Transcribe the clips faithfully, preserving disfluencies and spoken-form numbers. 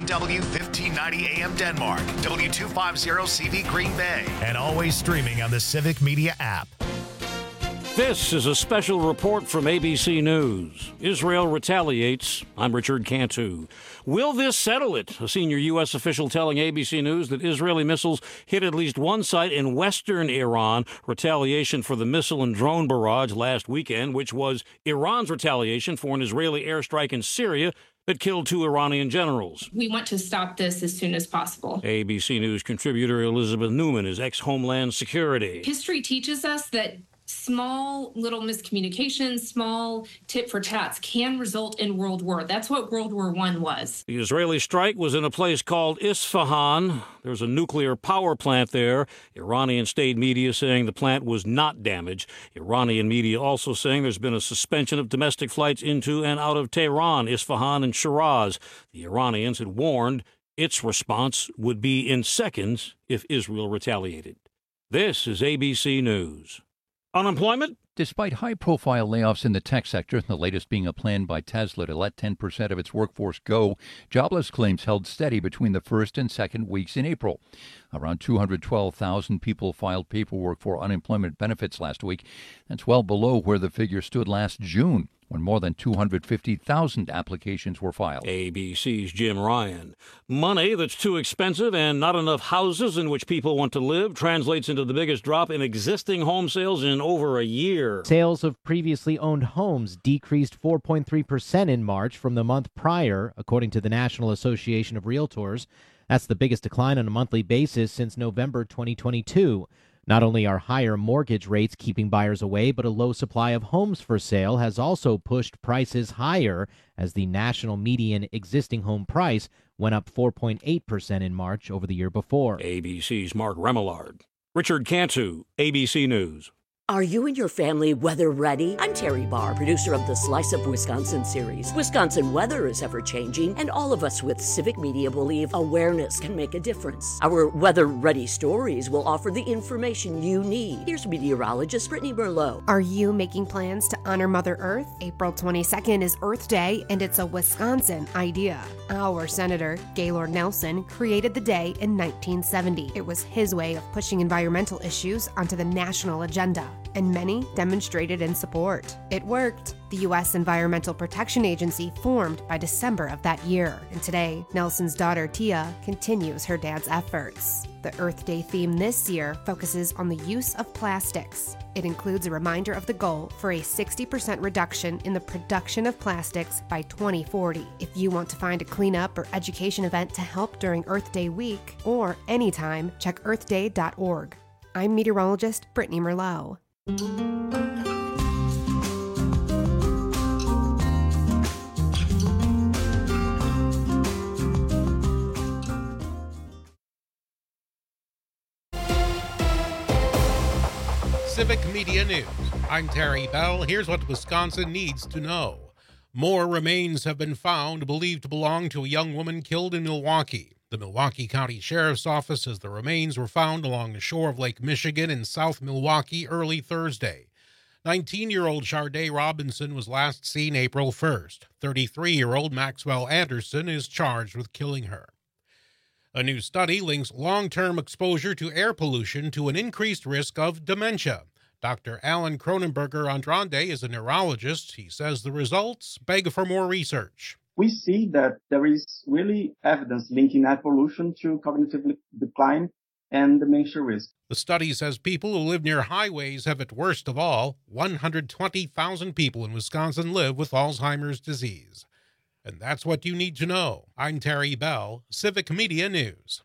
W fifteen ninety A M Denmark, W two fifty C V Green Bay, and always streaming on the Civic Media app. This is a special report from A B C News. Israel retaliates. I'm Richard Cantu. Will this settle it? A senior U S official telling A B C News that Israeli missiles hit at least one site in western Iran. Retaliation for the missile and drone barrage last weekend, which was Iran's retaliation for an Israeli airstrike in Syria that killed two Iranian generals. We want to stop this as soon as possible. A B C News contributor Elizabeth Newman is ex-Homeland Security. History teaches us that small little miscommunications, small tit for tats can result in World War. That's what World War One was. The Israeli strike was in a place called Isfahan. There's a nuclear power plant there. Iranian state media saying the plant was not damaged. Iranian media also saying there's been a suspension of domestic flights into and out of Tehran, Isfahan, and Shiraz. The Iranians had warned its response would be in seconds if Israel retaliated. This is A B C News. Unemployment? Despite high-profile layoffs in the tech sector, the latest being a plan by Tesla to let ten percent of its workforce go, jobless claims held steady between the first and second weeks in April. Around two hundred twelve thousand people filed paperwork for unemployment benefits last week. That's well below where the figure stood last June, when more than two hundred fifty thousand applications were filed. A B C's Jim Ryan. Money that's too expensive and not enough houses in which people want to live translates into the biggest drop in existing home sales in over a year. Sales of previously owned homes decreased four point three percent in March from the month prior, according to the National Association of Realtors. That's the biggest decline on a monthly basis since November twenty twenty-two. Not only are higher mortgage rates keeping buyers away, but a low supply of homes for sale has also pushed prices higher as the national median existing home price went up four point eight percent in March over the year before. A B C's Mark Remillard. Richard Cantu, A B C News. Are you and your family weather ready? I'm Terry Barr, producer of the Slice of Wisconsin series. Wisconsin weather is ever-changing, and all of us with Civic Media believe awareness can make a difference. Our weather-ready stories will offer the information you need. Here's meteorologist Brittany Merlot. Are you making plans to honor Mother Earth? April twenty-second is Earth Day, and it's a Wisconsin idea. Our Senator, Gaylord Nelson, created the day in nineteen seventy. It was his way of pushing environmental issues onto the national agenda, and many demonstrated in support. It worked. The U S Environmental Protection Agency formed by December of that year, and today, Nelson's daughter Tia continues her dad's efforts. The Earth Day theme this year focuses on the use of plastics. It includes a reminder of the goal for a sixty percent reduction in the production of plastics by twenty forty. If you want to find a cleanup or education event to help during Earth Day week or anytime, check earth day dot org. I'm meteorologist Brittany Merlot. Civic Media News. I'm Terry Bell. Here's what Wisconsin needs to know. More remains have been found believed to belong to a young woman killed in Milwaukee. The Milwaukee County Sheriff's Office says the remains were found along the shore of Lake Michigan in South Milwaukee early Thursday. nineteen-year-old Sharday Robinson was last seen April first. thirty-three-year-old Maxwell Anderson is charged with killing her. A new study links long-term exposure to air pollution to an increased risk of dementia. Doctor Alan Cronenberger Andrande is a neurologist. He says the results beg for more research. We see that there is really evidence linking air pollution to cognitive decline and dementia risk. The study says people who live near highways have it worst of all. one hundred twenty thousand people in Wisconsin live with Alzheimer's disease. And that's what you need to know. I'm Terry Bell, Civic Media News.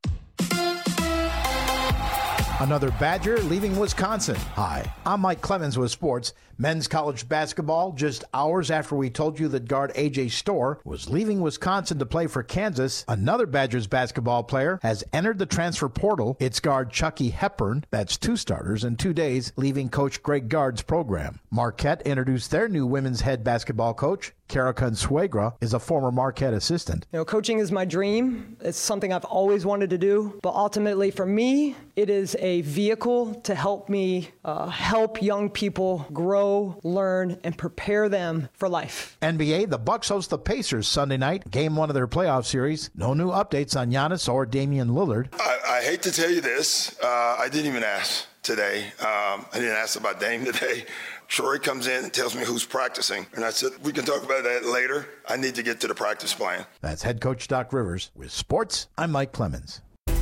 Another Badger leaving Wisconsin. Hi, I'm Mike Clemens with sports. Men's college basketball, just hours after we told you that guard A J Storr was leaving Wisconsin to play for Kansas, another Badgers basketball player has entered the transfer portal. It's guard Chucky Hepburn. That's two starters in two days, leaving Coach Greg Gard's program. Marquette introduced their new women's head basketball coach, Kara Consuegra is a former Marquette assistant. You know, coaching is my dream. It's something I've always wanted to do. But ultimately, for me, it is a vehicle to help me uh, help young people grow, learn, and prepare them for life. N B A, the Bucks host the Pacers Sunday night, game one of their playoff series. No new updates on Giannis or Damian Lillard. I, I hate to tell you this. Uh, I didn't even ask today. Um, I didn't ask about Dame today. Troy comes in and tells me who's practicing. And I said, we can talk about that later. I need to get to the practice plan. That's head coach Doc Rivers. With sports, I'm Mike Clemens.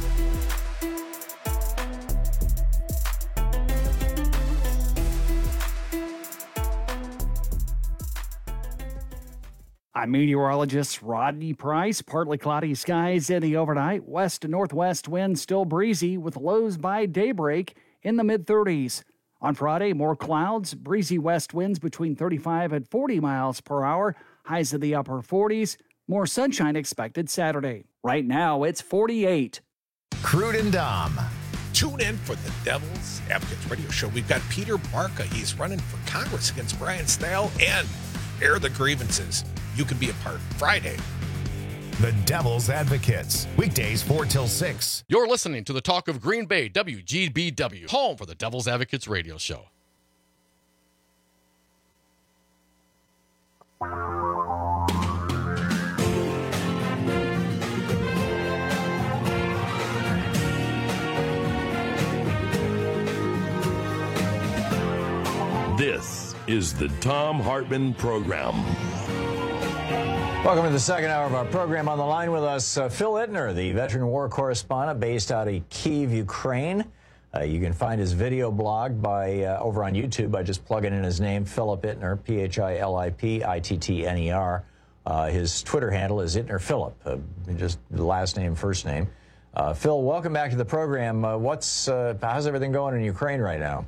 I'm meteorologist Rodney Price. Partly cloudy skies in the overnight. West to northwest winds still breezy with lows by daybreak in the mid thirties. On Friday, more clouds, breezy west winds between thirty-five and forty miles per hour, highs in the upper forties. More sunshine expected Saturday. Right now, it's forty-eight. Crude and Dom. Tune in for the Devil's Advocates Radio Show. We've got Peter Barca. He's running for Congress against Brian Snell and air the grievances. You can be a part Friday. The Devil's Advocates. Weekdays four till six. You're listening to the Talk of Green Bay, W G B W, home for the Devil's Advocates Radio Show. This is the Thom Hartmann Program. Welcome to the second hour of our program. On the line with us, uh, Phil Ittner, the veteran war correspondent based out of Kyiv, Ukraine. Uh, you can find his video blog by uh, over on YouTube by just plugging in his name, Philip Ittner, P H I L I P I T T N E R. Uh, his Twitter handle is Ittner Philip, uh, just the last name, first name. Uh, Phil, welcome back to the program. Uh, what's uh, how's everything going in Ukraine right now?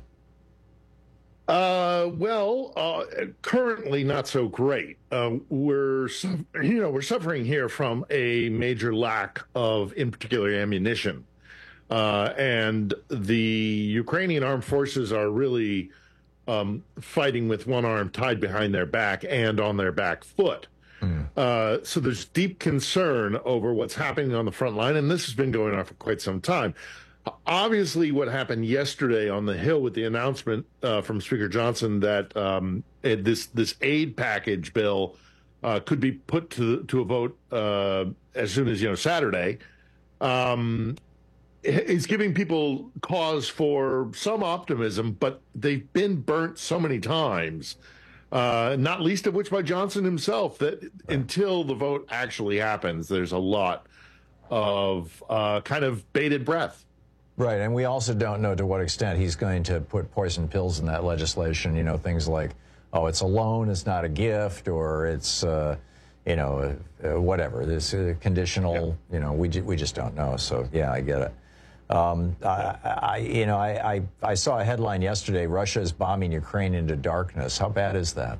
Uh, well, uh, currently not so great. Uh, we're, you know, we're suffering here from a major lack of, in particular, ammunition. Uh, and the Ukrainian armed forces are really um, fighting with one arm tied behind their back and on their back foot. Mm. Uh, so there's deep concern over what's happening on the front line, and this has been going on for quite some time. Obviously, what happened yesterday on the Hill with the announcement uh, from Speaker Johnson that um, it, this this aid package bill uh, could be put to to a vote uh, as soon as you know Saturday, um, is giving people cause for some optimism. But they've been burnt so many times, uh, not least of which by Johnson himself, that until the vote actually happens, there's a lot of uh, kind of bated breath. Right, and we also don't know to what extent he's going to put poison pills in that legislation, you know, things like, oh, it's a loan, it's not a gift, or it's, uh, you know, uh, whatever, this uh, conditional, yeah. you know, we, we just don't know, so, yeah, I get it. Um, I, I, you know, I, I, I saw a headline yesterday, Russia is bombing Ukraine into darkness. How bad is that?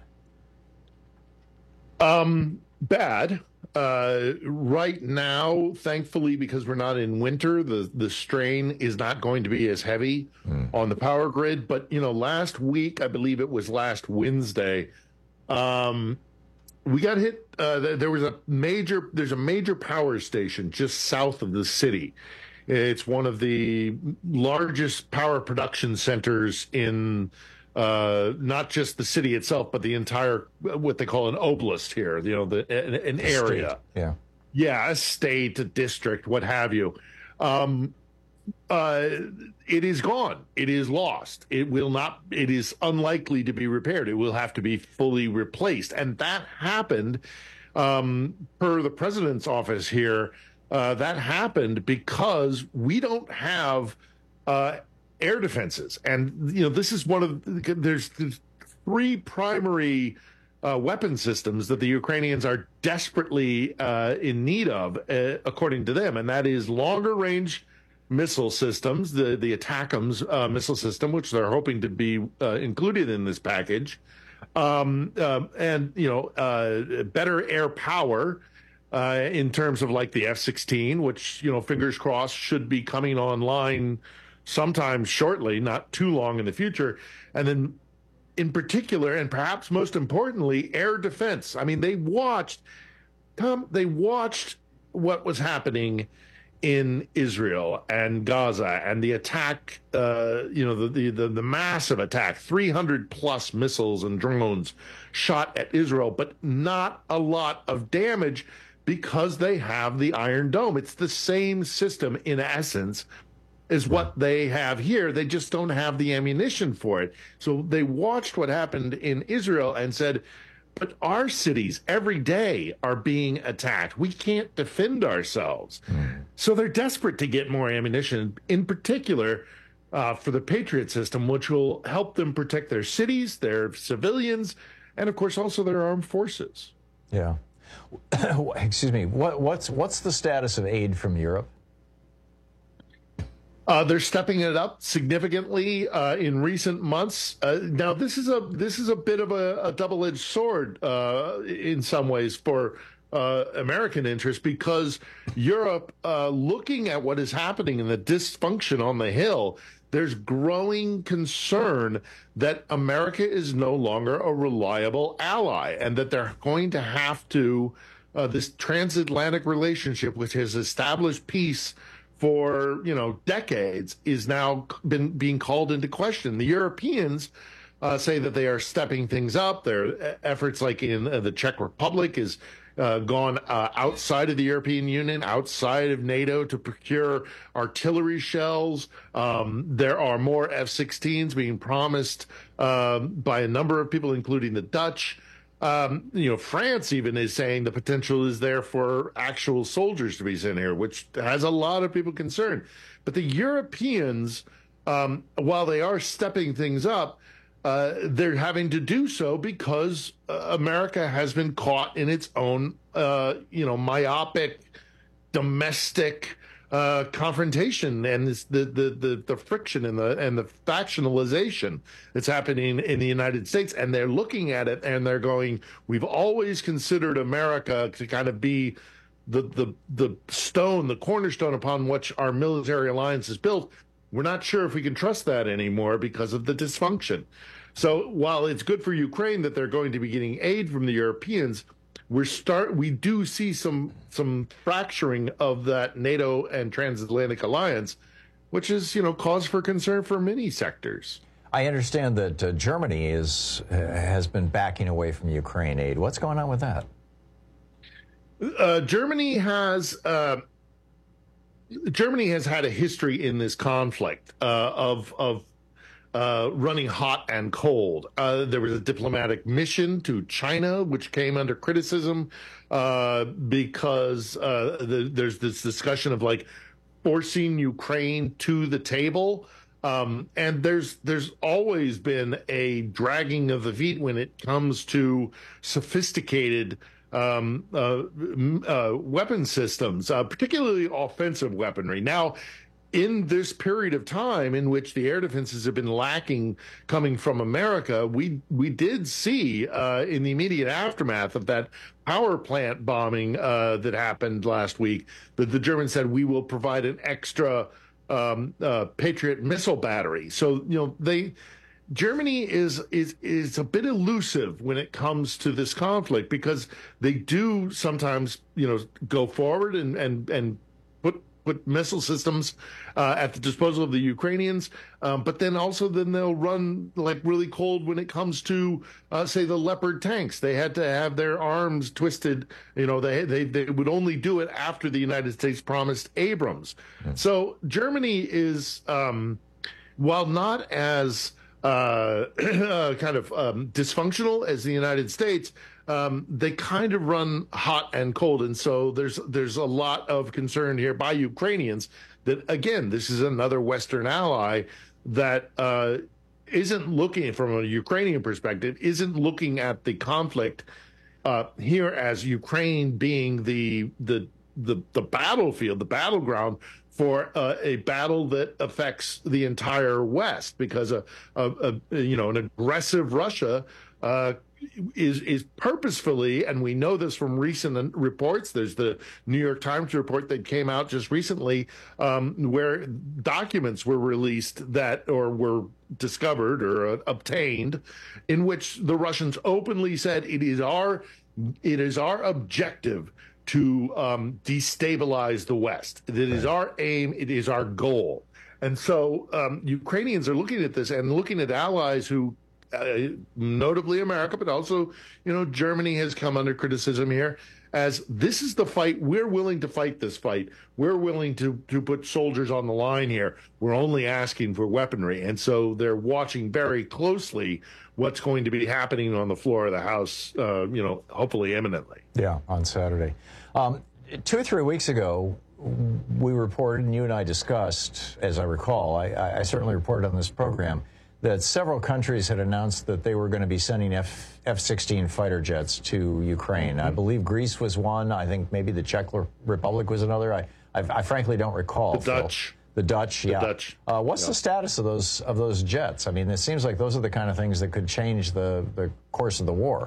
Um, bad. Uh, right now, thankfully, because we're not in winter, the, the strain is not going to be as heavy mm. on the power grid. But, you know, last week, I believe it was last Wednesday, um, we got hit. Uh, there was a major, there's a major power station just south of the city. It's one of the largest power production centers in Uh, not just the city itself, but the entire, what they call an oblast here, you know, the an, an area. State. Yeah. Yeah, a state, a district, what have you. Um, uh, it is gone. It is lost. It will not, it is unlikely to be repaired. It will have to be fully replaced. And that happened, um, per the president's office here, uh, that happened because we don't have uh air defenses. And, you know, this is one of the, there's, there's three primary uh, weapon systems that the Ukrainians are desperately uh, in need of, uh, according to them. And that is longer range missile systems, the, the ATACMS uh, missile system, which they're hoping to be uh, included in this package. Um, uh, and, you know, uh, better air power uh, in terms of like the F sixteen, which, you know, fingers crossed should be coming online sometime shortly, not too long in the future. And then in particular, and perhaps most importantly, air defense. I mean, they watched, Tom, they watched what was happening in Israel and Gaza and the attack, uh, you know, the, the, the massive attack, three hundred plus missiles and drones shot at Israel, but not a lot of damage because they have the Iron Dome. It's the same system in essence as what they have here. They just don't have the ammunition for it. So they watched what happened in Israel and said, but our cities every day are being attacked. We can't defend ourselves. Mm. So they're desperate to get more ammunition, in particular uh, for the Patriot system, which will help them protect their cities, their civilians, and of course also their armed forces. Yeah. Excuse me. What, what's what's the status of aid from Europe? Uh, they're stepping it up significantly uh, in recent months. Uh, now, this is a this is a bit of a, a double-edged sword uh, in some ways for uh, American interests, because Europe, uh, looking at what is happening in the dysfunction on the Hill, there's growing concern that America is no longer a reliable ally, and that they're going to have to uh, this transatlantic relationship, which has established peace for, you know, decades, is now been being called into question. The Europeans uh, say that they are stepping things up. Their efforts, like in uh, the Czech Republic, is uh, gone uh, outside of the European Union, outside of NATO, to procure artillery shells. Um, there are more F sixteens being promised um, by a number of people, including the Dutch. Um, you know, France even is saying the potential is there for actual soldiers to be sent here, which has a lot of people concerned. But the Europeans, um, while they are stepping things up, uh, they're having to do so because uh, America has been caught in its own, uh, you know, myopic, domestic uh, confrontation, and this, the, the the the friction and the and the factionalization that's happening in the United States. And they're looking at it and they're going, we've always considered America to kind of be the the the stone, the cornerstone upon which our military alliance is built. We're not sure if we can trust that anymore because of the dysfunction. So while it's good for Ukraine that they're going to be getting aid from the Europeans, We're start. We do see some some fracturing of that NATO and transatlantic alliance, which is, you know, cause for concern for many sectors. I understand that uh, Germany is uh, has been backing away from Ukraine aid. What's going on with that? Uh, Germany has uh, Germany has had a history in this conflict uh, of of. Uh, running hot and cold. Uh, there was a diplomatic mission to China, which came under criticism uh, because uh, the, there's this discussion of like forcing Ukraine to the table. Um, and there's there's always been a dragging of the feet when it comes to sophisticated um, uh, uh, weapon systems, uh, particularly offensive weaponry. Now, in this period of time in which the air defenses have been lacking coming from America, we we did see uh, in the immediate aftermath of that power plant bombing uh, that happened last week that the Germans said, we will provide an extra um, uh, Patriot missile battery. So, you know, they Germany is is is a bit elusive when it comes to this conflict, because they do sometimes, you know, go forward and and and put put missile systems uh, at the disposal of the Ukrainians, um, but then also then they'll run like really cold when it comes to, uh, say, the Leopard tanks. They had to have their arms twisted. You know, they they they would only do it after the United States promised Abrams. Mm. So Germany is, um, while not as uh, kind of um, dysfunctional as the United States, Um, they kind of run hot and cold. And so there's there's a lot of concern here by Ukrainians that, again, this is another Western ally that uh, isn't looking, from a Ukrainian perspective, isn't looking at the conflict uh, here as Ukraine being the the the, the battlefield, the battleground for uh, a battle that affects the entire West, because a, a, a you know an aggressive Russia uh, is is purposefully, and we know this from recent reports. There's the New York Times report that came out just recently, um, where documents were released that or were discovered or uh, obtained, in which the Russians openly said it is our it is our objective to um, destabilize the West. It is our aim. It is our goal. And so um, Ukrainians are looking at this and looking at allies who, uh, notably America, but also, you know, Germany has come under criticism here, as this is the fight. We're willing to fight this fight. We're willing to, to put soldiers on the line here. We're only asking for weaponry. And so they're watching very closely what's going to be happening on the floor of the House, uh, you know, hopefully imminently. Yeah, on Saturday. Um, two or three weeks ago, we reported, and you and I discussed, as I recall, I, I certainly reported on this program, that several countries had announced that they were going to be sending F, F sixteen fighter jets to Ukraine. Mm-hmm. I believe Greece was one. I think maybe the Czech Republic was another. I, I, I frankly don't recall. The Dutch. Phil. The Dutch, yeah. The Dutch. Uh, what's yeah. the status of those of those jets? I mean, it seems like those are the kind of things that could change the, the course of the war.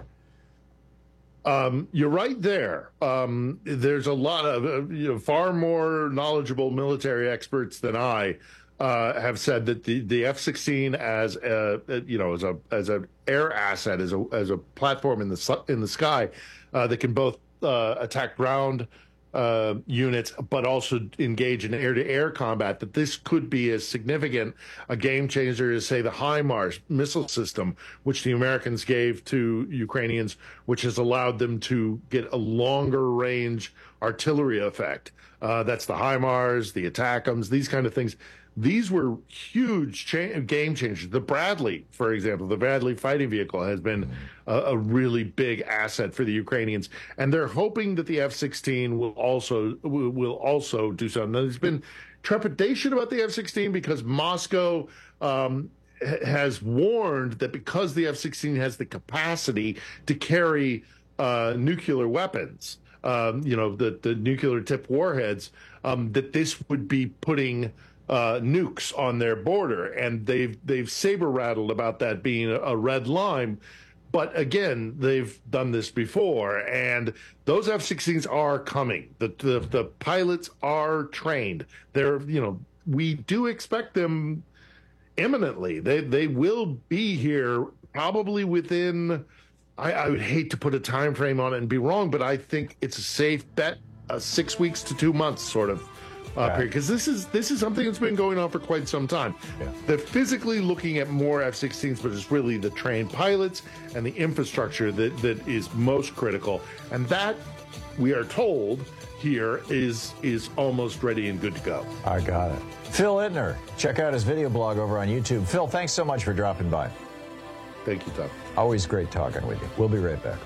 Um, you're right there. Um, there's a lot of uh, you know, far more knowledgeable military experts than I uh, have said that the, the F sixteen as a, you know as a as an air asset, as a as a platform in the in the sky uh, that can both uh, attack ground uh, units, but also engage in air-to-air combat, that this could be as significant a game changer as, say, the HIMARS missile system, which the Americans gave to Ukrainians, which has allowed them to get a longer range artillery effect. Uh, that's the HIMARS, the ATACMS, these kind of things. These were huge cha- game changers. The Bradley, for example, the Bradley fighting vehicle has been a, a really big asset for the Ukrainians, and they're hoping that the F sixteen will also will, will also do something. Now, there's been trepidation about the F sixteen because Moscow um, ha- has warned that because the F sixteen has the capacity to carry uh, nuclear weapons, um, you know, the, the nuclear tipped warheads, um, that this would be putting Uh, nukes on their border, and they've they've saber rattled about that being a, a red line. But again, they've done this before, and those F sixteens are coming. The, the the pilots are trained. They're you know we do expect them imminently. They they will be here probably within. I, I would hate to put a time frame on it and be wrong, but I think it's a safe bet, uh, six weeks to two months, sort of. Up here, because this is this is something that's been going on for quite some time. Yeah. They're physically looking at more F sixteens, but it's really the trained pilots and the infrastructure that, that is most critical. And that, we are told here, is is almost ready and good to go. I got it. Phil Ittner, check out his video blog over on YouTube. Phil, thanks so much for dropping by. Thank you, Tom. Always great talking with you. We'll be right back.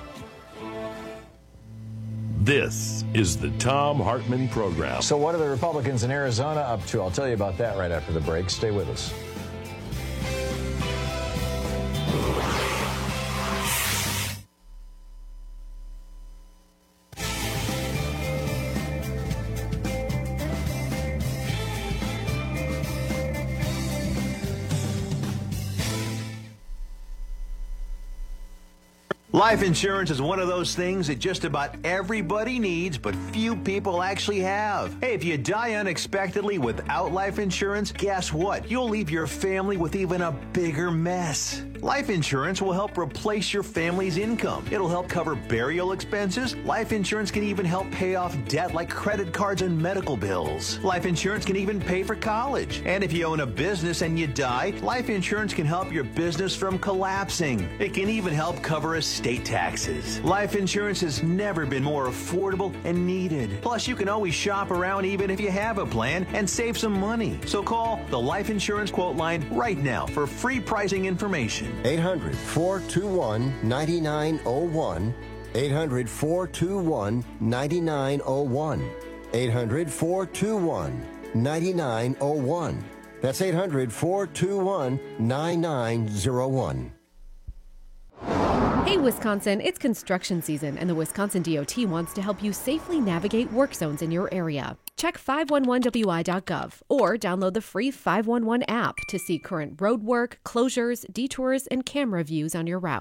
This is the Thom Hartmann Program. So what are the Republicans in Arizona up to? I'll tell you about that right after the break. Stay with us. Life insurance is one of those things that just about everybody needs, but few people actually have. Hey, if you die unexpectedly without life insurance, guess what? You'll leave your family with even a bigger mess. Life insurance will help replace your family's income. It'll help cover burial expenses. Life insurance can even help pay off debt like credit cards and medical bills. Life insurance can even pay for college. And if you own a business and you die, life insurance can help your business from collapsing. It can even help cover estate taxes. Life insurance has never been more affordable and needed. Plus, you can always shop around even if you have a plan and save some money. So call the Life Insurance Quote Line right now for free pricing information. eight hundred, four two one, nine nine zero one. eight hundred, four two one, nine nine zero one. eight hundred, four two one, nine nine zero one. That's eight hundred, four two one, nine nine zero one. Hey, Wisconsin, it's construction season, and the Wisconsin D O T wants to help you safely navigate work zones in your area. Check five one one W I dot gov or download the free five one one app to see current road work, closures, detours, and camera views on your route.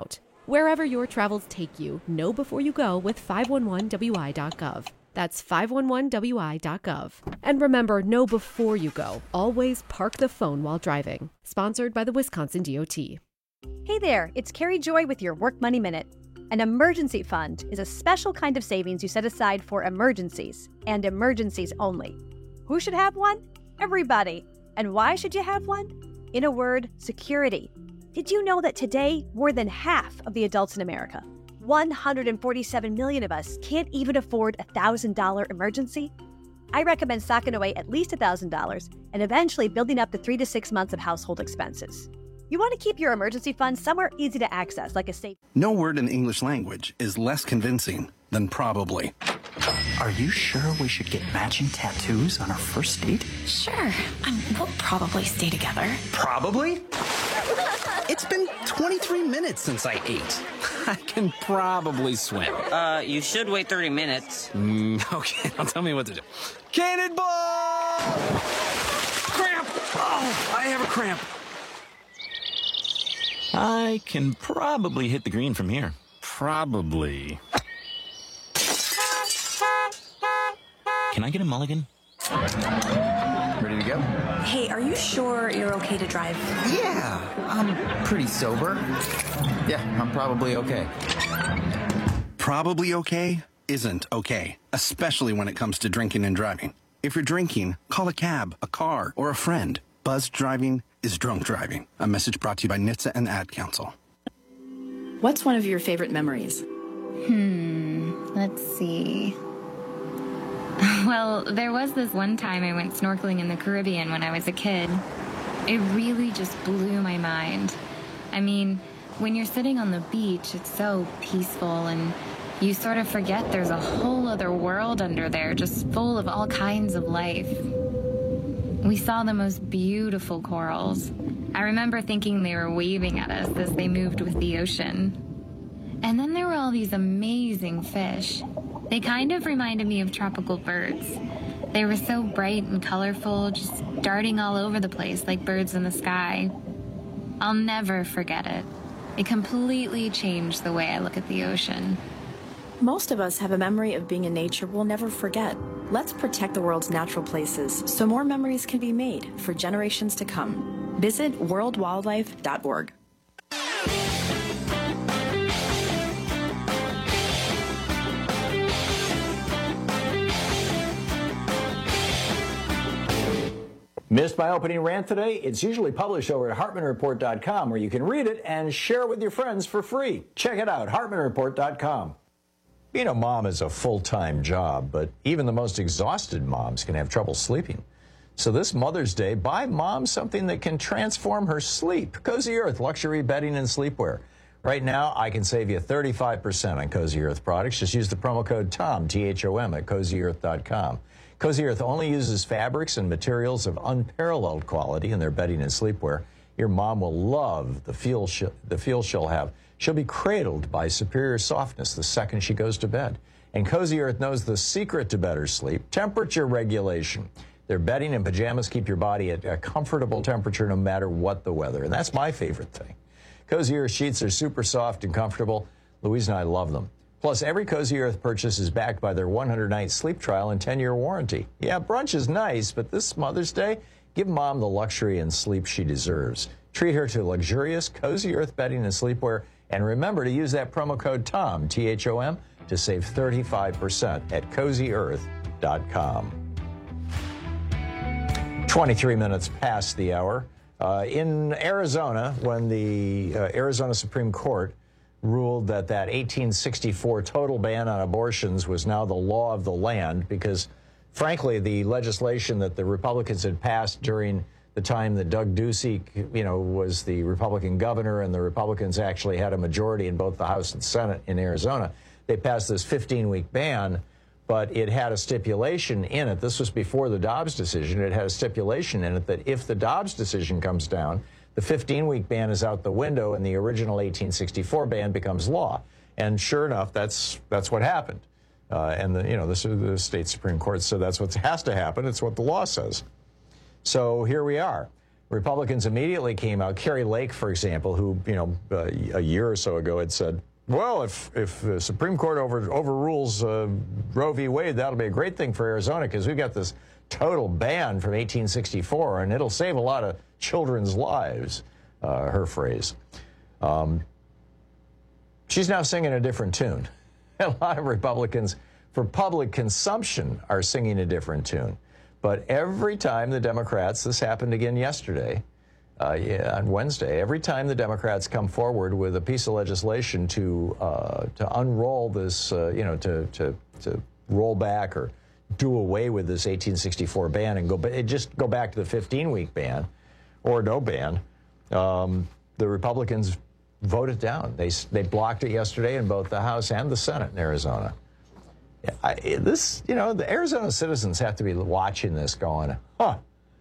Wherever your travels take you, know before you go with five one one W I dot gov. That's five one one W I dot gov. And remember, know before you go. Always park the phone while driving. Sponsored by the Wisconsin D O T. Hey there, it's Carrie Joy with your Work Money Minute. An emergency fund is a special kind of savings you set aside for emergencies, and emergencies only. Who should have one? Everybody. And why should you have one? In a word, security. Did you know that today, more than half of the adults in America, one hundred forty-seven million of us, can't even afford a one thousand dollars emergency? I recommend socking away at least one thousand dollars and eventually building up to three to six months of household expenses. You want to keep your emergency fund somewhere easy to access, like a safe. No word in English language is less convincing than probably. Are you sure we should get matching tattoos on our first date? Sure. Um, we'll probably stay together. Probably? It's been twenty-three minutes since I ate. I can probably swim. Uh, you should wait thirty minutes. Mm, okay, now tell me what to do. Cannonball! Cramp! Oh, I have a cramp. I can probably hit the green from here. Probably. Can I get a mulligan? Ready to go? Hey, are you sure you're okay to drive? Yeah, I'm pretty sober. Yeah, I'm probably okay. Probably okay isn't okay, especially when it comes to drinking and driving. If you're drinking, call a cab, a car, or a friend. Buzzed driving is drunk driving. A message brought to you by N H T S A and Ad Council. What's one of your favorite memories? Hmm, let's see. Well, there was this one time I went snorkeling in the Caribbean when I was a kid. It really just blew my mind. I mean, when you're sitting on the beach, it's so peaceful and you sort of forget there's a whole other world under there just full of all kinds of life. We saw the most beautiful corals. I remember thinking they were waving at us as they moved with the ocean. And then there were all these amazing fish. They kind of reminded me of tropical birds. They were so bright and colorful, just darting all over the place like birds in the sky. I'll never forget it. It completely changed the way I look at the ocean. Most of us have a memory of being in nature we'll never forget. Let's protect the world's natural places so more memories can be made for generations to come. Visit world wildlife dot org. Missed my opening rant today? It's usually published over at Hartman Report dot com, where you can read it and share it with your friends for free. Check it out, Hartman Report dot com. Being a mom is a full-time job, but even the most exhausted moms can have trouble sleeping. So this Mother's Day, buy mom something that can transform her sleep. Cozy Earth luxury bedding and sleepwear. Right now, I can save you thirty-five percent on Cozy Earth products. Just use the promo code TOM, T H O M, at Cozy Earth dot com. Cozy Earth only uses fabrics and materials of unparalleled quality in their bedding and sleepwear. Your mom will love the feel, sh the feel she'll have. She'll be cradled by superior softness the second she goes to bed. And Cozy Earth knows the secret to better sleep, temperature regulation. Their bedding and pajamas keep your body at a comfortable temperature no matter what the weather. And that's my favorite thing. Cozy Earth sheets are super soft and comfortable. Louise and I love them. Plus, every Cozy Earth purchase is backed by their one hundred night sleep trial and ten year warranty. Yeah, brunch is nice, but this Mother's Day, give Mom the luxury and sleep she deserves. Treat her to luxurious Cozy Earth bedding and sleepwear. And remember to use that promo code TOM, T H O M, to save thirty-five percent at Cozy Earth dot com. twenty-three minutes past the hour. Uh, in Arizona, when the uh, Arizona Supreme Court ruled that that eighteen sixty-four total ban on abortions was now the law of the land because, frankly, the legislation that the Republicans had passed during the time that Doug Ducey, you know, was the Republican governor and the Republicans actually had a majority in both the House and Senate in Arizona, they passed this fifteen week ban, but it had a stipulation in it. This was before the Dobbs decision. It had a stipulation in it that if the Dobbs decision comes down, the fifteen week ban is out the window and the original eighteen sixty-four ban becomes law. And sure enough, that's that's what happened. Uh, and the, you know, this is the state Supreme Court, so that's what has to happen. It's what the law says. So here we are. Republicans immediately came out. Carrie Lake, for example, who, you know, uh, a year or so ago had said, well, if, if the Supreme Court over, overrules uh, Roe v. Wade, that'll be a great thing for Arizona because we've got this total ban from eighteen sixty-four, and it'll save a lot of children's lives, uh, her phrase. Um, she's now singing a different tune. A lot of Republicans, for public consumption, are singing a different tune. But every time the Democrats, this happened again yesterday, uh, yeah, on Wednesday, every time the Democrats come forward with a piece of legislation to uh, to unroll this, uh, you know, to, to, to roll back or do away with this eighteen sixty-four ban and go just go back to the fifteen-week ban or no ban, um, the Republicans vote it down. They, they blocked it yesterday in both the House and the Senate in Arizona. I, this, you know, the Arizona citizens have to be watching this going, huh,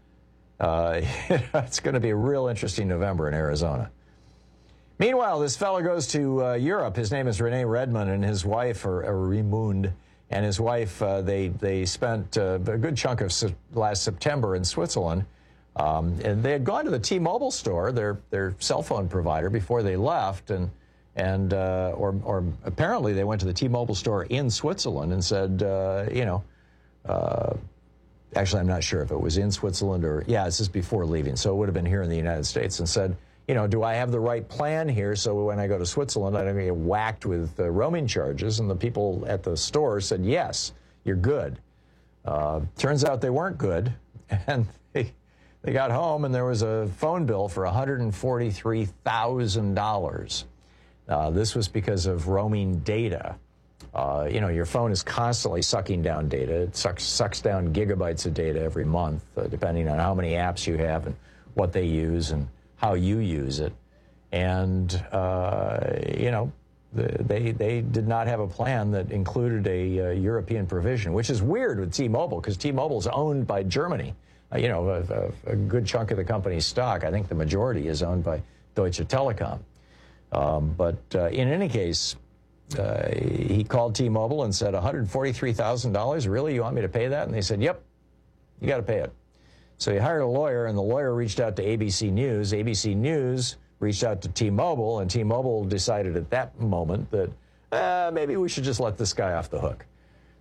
uh, it's going to be a real interesting November in Arizona. Meanwhile, this fellow goes to uh, Europe. His name is Rene Redmond, and his wife, or, or Raimund, and his wife, uh, they, they spent uh, a good chunk of se- last September in Switzerland. Um, and they had gone to the T-Mobile store, their, their cell phone provider, before they left, and And, uh, or, or apparently they went to the T-Mobile store in Switzerland and said, uh, you know, uh, actually, I'm not sure if it was in Switzerland or, yeah, this is before leaving. So it would have been here in the United States, and said, you know, do I have the right plan here so when I go to Switzerland, I don't get whacked with uh, roaming charges? And the people at the store said, yes, you're good. Uh, turns out they weren't good. And they, they got home and there was a phone bill for one hundred forty-three thousand dollars. Uh, this was because of roaming data. Uh, you know, your phone is constantly sucking down data. It sucks, sucks down gigabytes of data every month, uh, depending on how many apps you have and what they use and how you use it. And, uh, you know, the, they, they did not have a plan that included a uh, European provision, which is weird with T-Mobile because T-Mobile is owned by Germany. Uh, you know, a, a, a good chunk of the company's stock, I think the majority is owned by Deutsche Telekom. Um, but uh, in any case, uh, he called T-Mobile and said, one hundred forty-three thousand dollars? Really? You want me to pay that? And they said, yep, you got to pay it. So he hired a lawyer, and the lawyer reached out to A B C News. A B C News reached out to T-Mobile, and T-Mobile decided at that moment that uh, maybe we should just let this guy off the hook.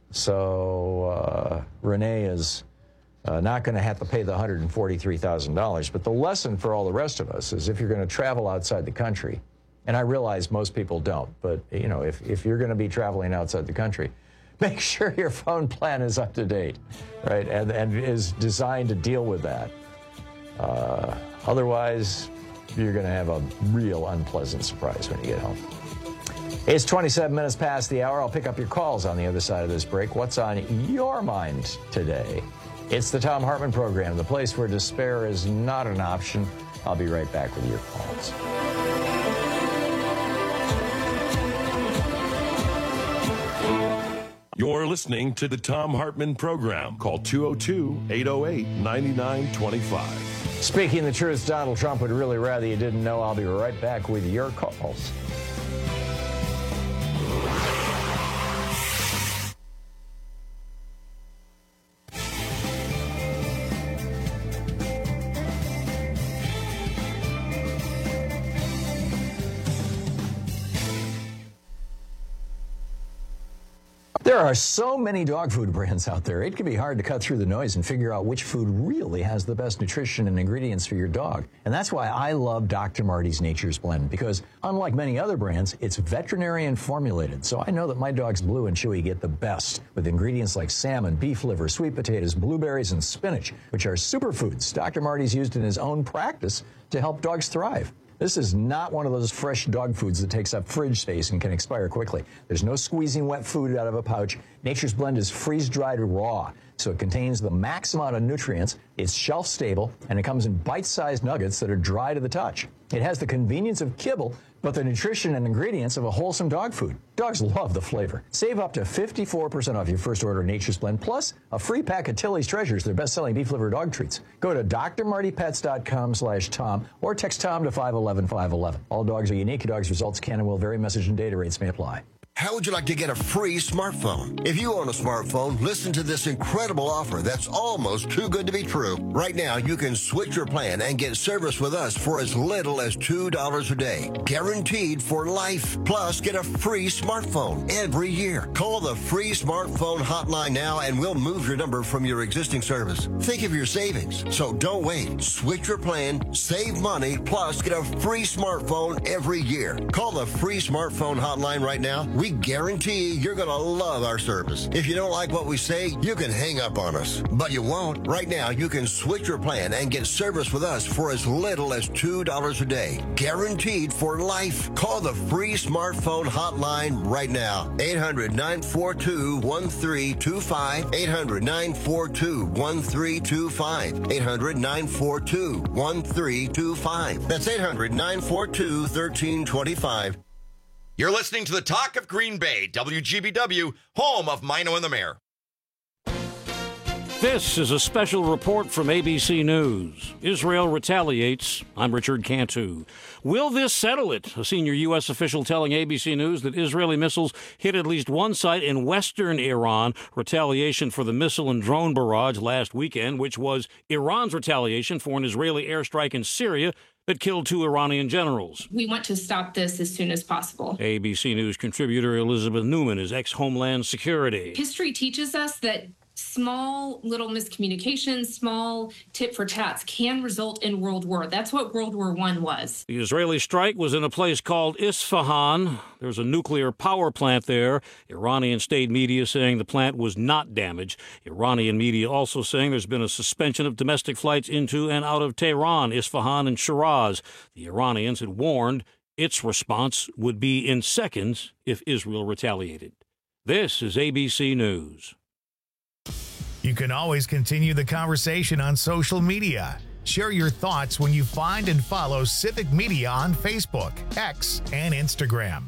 So uh, Rene is uh, not going to have to pay the one hundred forty-three thousand dollars. But the lesson for all the rest of us is if you're going to travel outside the country, and I realize most people don't, but, you know, if, if you're going to be traveling outside the country, make sure your phone plan is up to date, right, and, and is designed to deal with that. Uh, otherwise, you're going to have a real unpleasant surprise when you get home. It's twenty-seven minutes past the hour. I'll pick up your calls on the other side of this break. What's on your mind today? It's the Thom Hartmann Program, the place where despair is not an option. I'll be right back with your calls. You're listening to the Thom Hartmann Program. Call two oh two, eight oh eight, nine nine two five. Speaking the truth, Donald Trump would really rather you didn't know. I'll be right back with your calls. There are so many dog food brands out there, it can be hard to cut through the noise and figure out which food really has the best nutrition and ingredients for your dog. And that's why I love Doctor Marty's Nature's Blend, because unlike many other brands, it's veterinarian formulated. So I know that my dogs Blue and Chewy get the best with ingredients like salmon, beef liver, sweet potatoes, blueberries, and spinach, which are superfoods Doctor Marty's used in his own practice to help dogs thrive. This is not one of those fresh dog foods that takes up fridge space and can expire quickly. There's no squeezing wet food out of a pouch. Nature's Blend is freeze-dried raw, so it contains the max amount of nutrients, it's shelf-stable, and it comes in bite-sized nuggets that are dry to the touch. It has the convenience of kibble, but the nutrition and ingredients of a wholesome dog food. Dogs love the flavor. Save up to fifty-four percent off your first order of Nature's Blend, plus a free pack of Tilly's Treasures, their best-selling beef liver dog treats. Go to D R marty pets dot com slash Tom or text Tom to five one one five one one. All dogs are unique. Your dog's results can and will vary. Message and data rates may apply. How would you like to get a free smartphone? If you own a smartphone, listen to this incredible offer that's almost too good to be true. Right now, you can switch your plan and get service with us for as little as two dollars a day. Guaranteed for life. Plus, get a free smartphone every year. Call the free smartphone hotline now and we'll move your number from your existing service. Think of your savings. So don't wait. Switch your plan, save money, plus get a free smartphone every year. Call the free smartphone hotline right now. We guarantee you're going to love our service. If you don't like what we say, you can hang up on us. But you won't. Right now, you can switch your plan and get service with us for as little as two dollars a day. Guaranteed for life. Call the free smartphone hotline right now. eight hundred, nine four two, one three two five. eight hundred, nine four two, one three two five. eight hundred, nine four two, one three two five. That's eight hundred, nine four two, one three two five. You're listening to the Talk of Green Bay, W G B W, home of Mino and the Mayor. This is a special report from A B C News. Israel retaliates. I'm Richard Cantu. Will this settle it? A senior U S official telling A B C News that Israeli missiles hit at least one site in western Iran. Retaliation for the missile and drone barrage last weekend, which was Iran's retaliation for an Israeli airstrike in Syria that killed two Iranian generals. We want to stop this as soon as possible. A B C News contributor Elizabeth Newman is ex-Homeland Security. History teaches us that small little miscommunications, small tit for tats can result in World War. That's what World War One was. The Israeli strike was in a place called Isfahan. There's a nuclear power plant there. Iranian state media saying the plant was not damaged. Iranian media also saying there's been a suspension of domestic flights into and out of Tehran, Isfahan, and Shiraz. The Iranians had warned its response would be in seconds if Israel retaliated. This is A B C News. You can always continue the conversation on social media. Share your thoughts when you find and follow Civic Media on Facebook, X, and Instagram.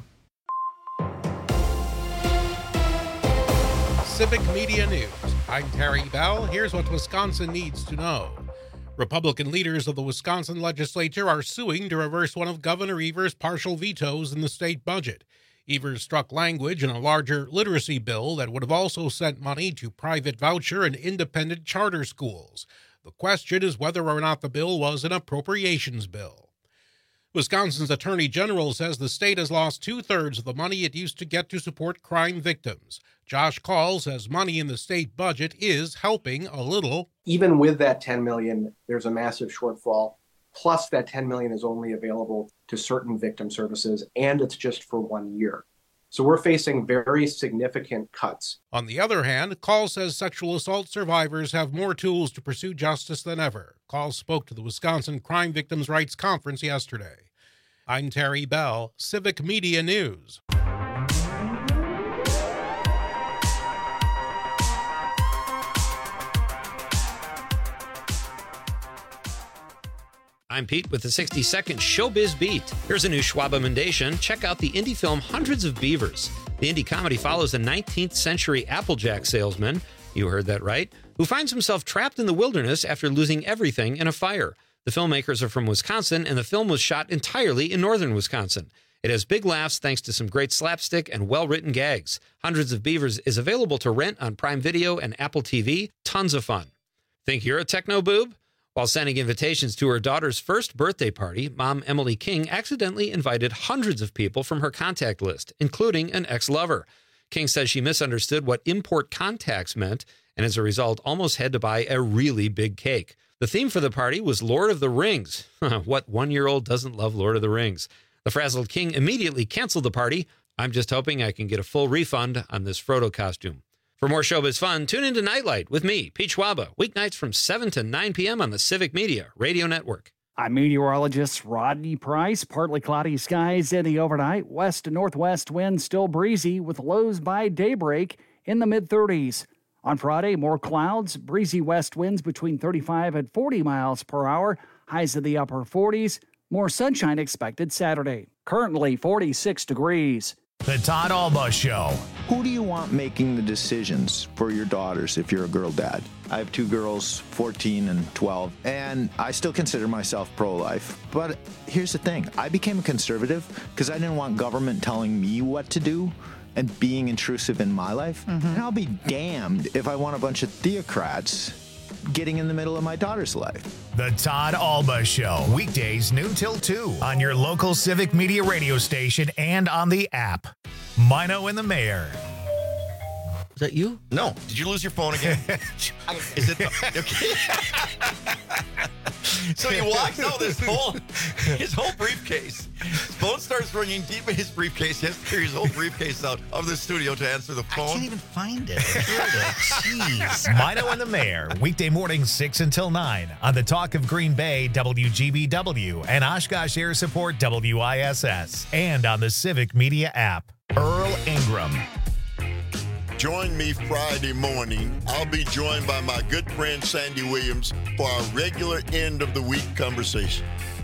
Civic Media News. I'm Terry Bell. Here's what Wisconsin needs to know. Republican leaders of the Wisconsin legislature are suing to reverse one of Governor Evers' partial vetoes in the state budget. Evers struck language in a larger literacy bill that would have also sent money to private voucher and independent charter schools. The question is whether or not the bill was an appropriations bill. Wisconsin's Attorney General says the state has lost two-thirds of the money it used to get to support crime victims. Josh Call says money in the state budget is helping a little. Even with that ten million dollars, there's a massive shortfall. Plus, that ten million dollars is only available to certain victim services, and it's just for one year. So we're facing very significant cuts. On the other hand, Call says sexual assault survivors have more tools to pursue justice than ever. Call spoke to the Wisconsin Crime Victims' Rights Conference yesterday. I'm Terry Bell, Civic Media News. I'm Pete with the sixty second Showbiz Beat. Here's a new Schwab Emendation. Check out the indie film Hundreds of Beavers. The indie comedy follows a nineteenth century Applejack salesman, you heard that right, who finds himself trapped in the wilderness after losing everything in a fire. The filmmakers are from Wisconsin, and the film was shot entirely in northern Wisconsin. It has big laughs thanks to some great slapstick and well-written gags. Hundreds of Beavers is available to rent on Prime Video and Apple T V. Tons of fun. Think you're a techno boob? While sending invitations to her daughter's first birthday party, mom Emily King accidentally invited hundreds of people from her contact list, including an ex-lover. King says she misunderstood what import contacts meant, and as a result almost had to buy a really big cake. The theme for the party was Lord of the Rings. What one-year-old doesn't love Lord of the Rings? The frazzled King immediately canceled the party. I'm just hoping I can get a full refund on this Frodo costume. For more showbiz fun, tune into Nightlight with me, Pete Schwaba, weeknights from seven to nine p.m. on the Civic Media Radio Network. I'm meteorologist Rodney Price. Partly cloudy skies in the overnight. West to northwest winds still breezy with lows by daybreak in the mid thirties. On Friday, more clouds, breezy west winds between thirty-five and forty miles per hour, highs in the upper forties. More sunshine expected Saturday. Currently forty-six degrees. The Todd Alba Show. Who do you want making the decisions for your daughters if you're a girl dad? I have two girls, fourteen and twelve, and I still consider myself pro-life. But here's the thing. I became a conservative because I didn't want government telling me what to do. and being intrusive in my life. Mm-hmm. And I'll be damned if I want a bunch of theocrats getting in the middle of my daughter's life. The Todd Alba Show, weekdays noon till two on your local Civic Media radio station and on the app. Mino and the Mayor. Is that you? No. Did you lose your phone again? Is it? Okay. So he walks out this whole, his whole briefcase. His phone starts ringing deep in his briefcase. He has to carry his whole briefcase out of the studio to answer the phone. I can't even find it. Jeez. Mino and the Mayor, weekday mornings six until nine on the Talk of Green Bay, W G B W, and Oshkosh Air Support, W I S S, and on the Civic Media app. Earl Ingram. Join me Friday morning. I'll be joined by my good friend Sandy Williams for our regular end of the week conversation.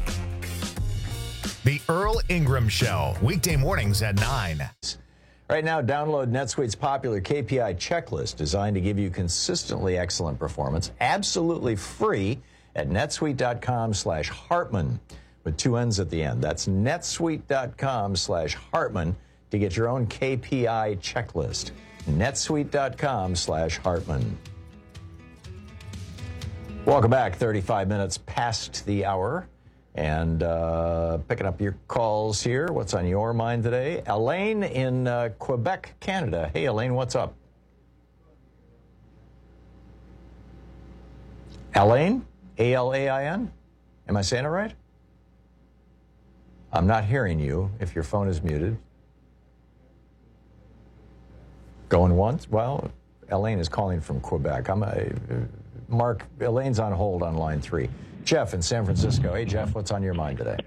The Earl Ingram Show, weekday mornings at nine. Right now, download NetSuite's popular K P I checklist designed to give you consistently excellent performance, absolutely free at netsuite.com slash Hartman with two N's at the end. That's netsuite.com slash Hartman to get your own K P I checklist. netsuite.com slash Hartman. Welcome back. thirty-five minutes past the hour. And uh, picking up your calls here. What's on your mind today? Elaine in uh, Quebec, Canada. Hey, Elaine, what's up? Elaine? A L A I N? Am I saying it right? I'm not hearing you if your phone is muted. Going once? Well, Elaine is calling from Quebec. I'm a, Mark, Elaine's on hold on line three. Jeff in San Francisco. Hey, Jeff, what's on your mind today?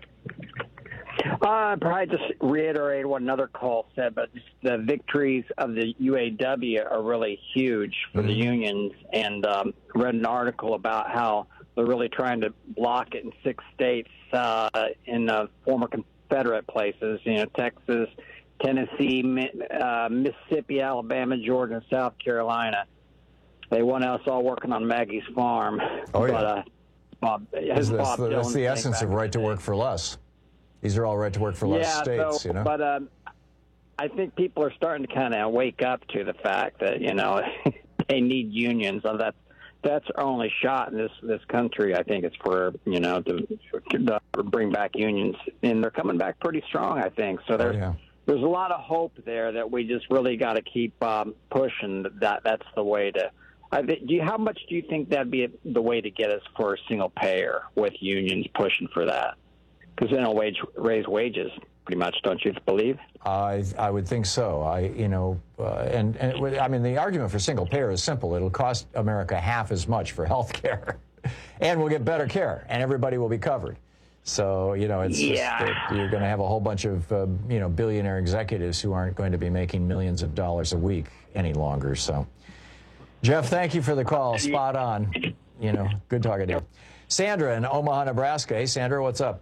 Uh, probably just reiterate what another call said, but just the victories of the U A W are really huge for mm-hmm. the unions. And um, read an article about how they're really trying to block it in six states uh, in uh, former Confederate places, you know, Texas, Tennessee, uh, Mississippi, Alabama, Georgia, and South Carolina. They want us all working on Maggie's farm. Oh, yeah. But, uh, Bob, that's, Bob the, that's the essence of right to work for less. These are all right to work for less yeah, states, so, you know? But um, I think people are starting to kind of wake up to the fact that, you know, they need unions. So that's, that's our only shot in this, this country, I think, is for, you know, to, to bring back unions. And they're coming back pretty strong, I think. So there's, oh, yeah. there's a lot of hope there that we just really got to keep um, pushing. That That's the way to... I think, do you, how much do you think that'd be the way to get us for a single payer with unions pushing for that? Because then it'll wage, raise wages pretty much, don't you believe? I I would think so. I you know, uh, and and it, I mean the argument for single payer is simple. It'll cost America half as much for health care, and we'll get better care, and everybody will be covered. So you know, it's yeah. just that you're going to have a whole bunch of uh, you know billionaire executives who aren't going to be making millions of dollars a week any longer. So. Jeff, thank you for the call. Spot on. You know, good talking to you. Sandra in Omaha, Nebraska. Hey, Sandra, what's up?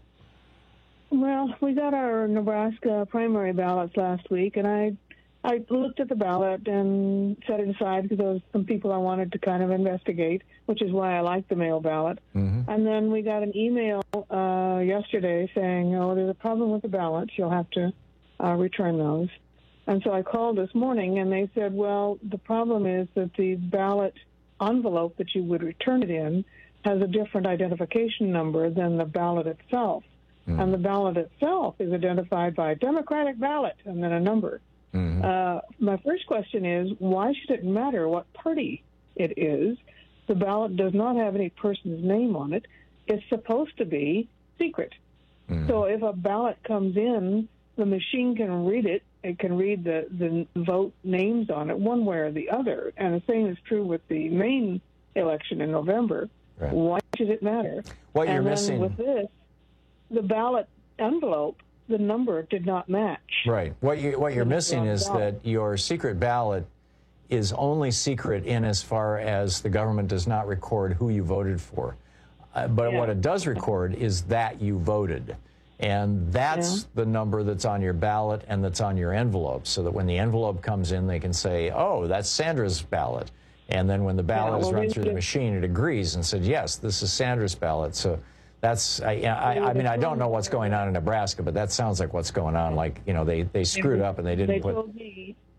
Well, we got our Nebraska primary ballots last week, and I I looked at the ballot and set it aside because there was some people I wanted to kind of investigate, which is why I like the mail ballot. Mm-hmm. And then we got an email uh, yesterday saying, oh, there's a problem with the ballots. You'll have to uh, return those. And so I called this morning, and they said, well, the problem is that the ballot envelope that you would return it in has a different identification number than the ballot itself. Mm. And the ballot itself is identified by Democratic ballot and then a number. Mm-hmm. Uh, my first question is, why should it matter what party it is? The ballot does not have any person's name on it. It's supposed to be secret. Mm. So if a ballot comes in, the machine can read it. It can read the, the vote names on it one way or the other. And the same is true with the main election in November. Right. Why should it matter? What you're and then missing. with this, the ballot envelope, the number did not match. Right. What, you, what you're missing is that your secret ballot is only secret in as far as the government does not record who you voted for. Uh, but yeah. what it does record is that you voted. And that's yeah. the number that's on your ballot and that's on your envelope, so that when the envelope comes in, they can say, oh, that's Sandra's ballot. And then when the ballot yeah, well, is run through the machine, it agrees and said, yes, this is Sandra's ballot. So that's, I, I, I mean, I don't know what's going on in Nebraska, but that sounds like what's going on. Like, you know, they, they screwed up and they didn't they put... Told me,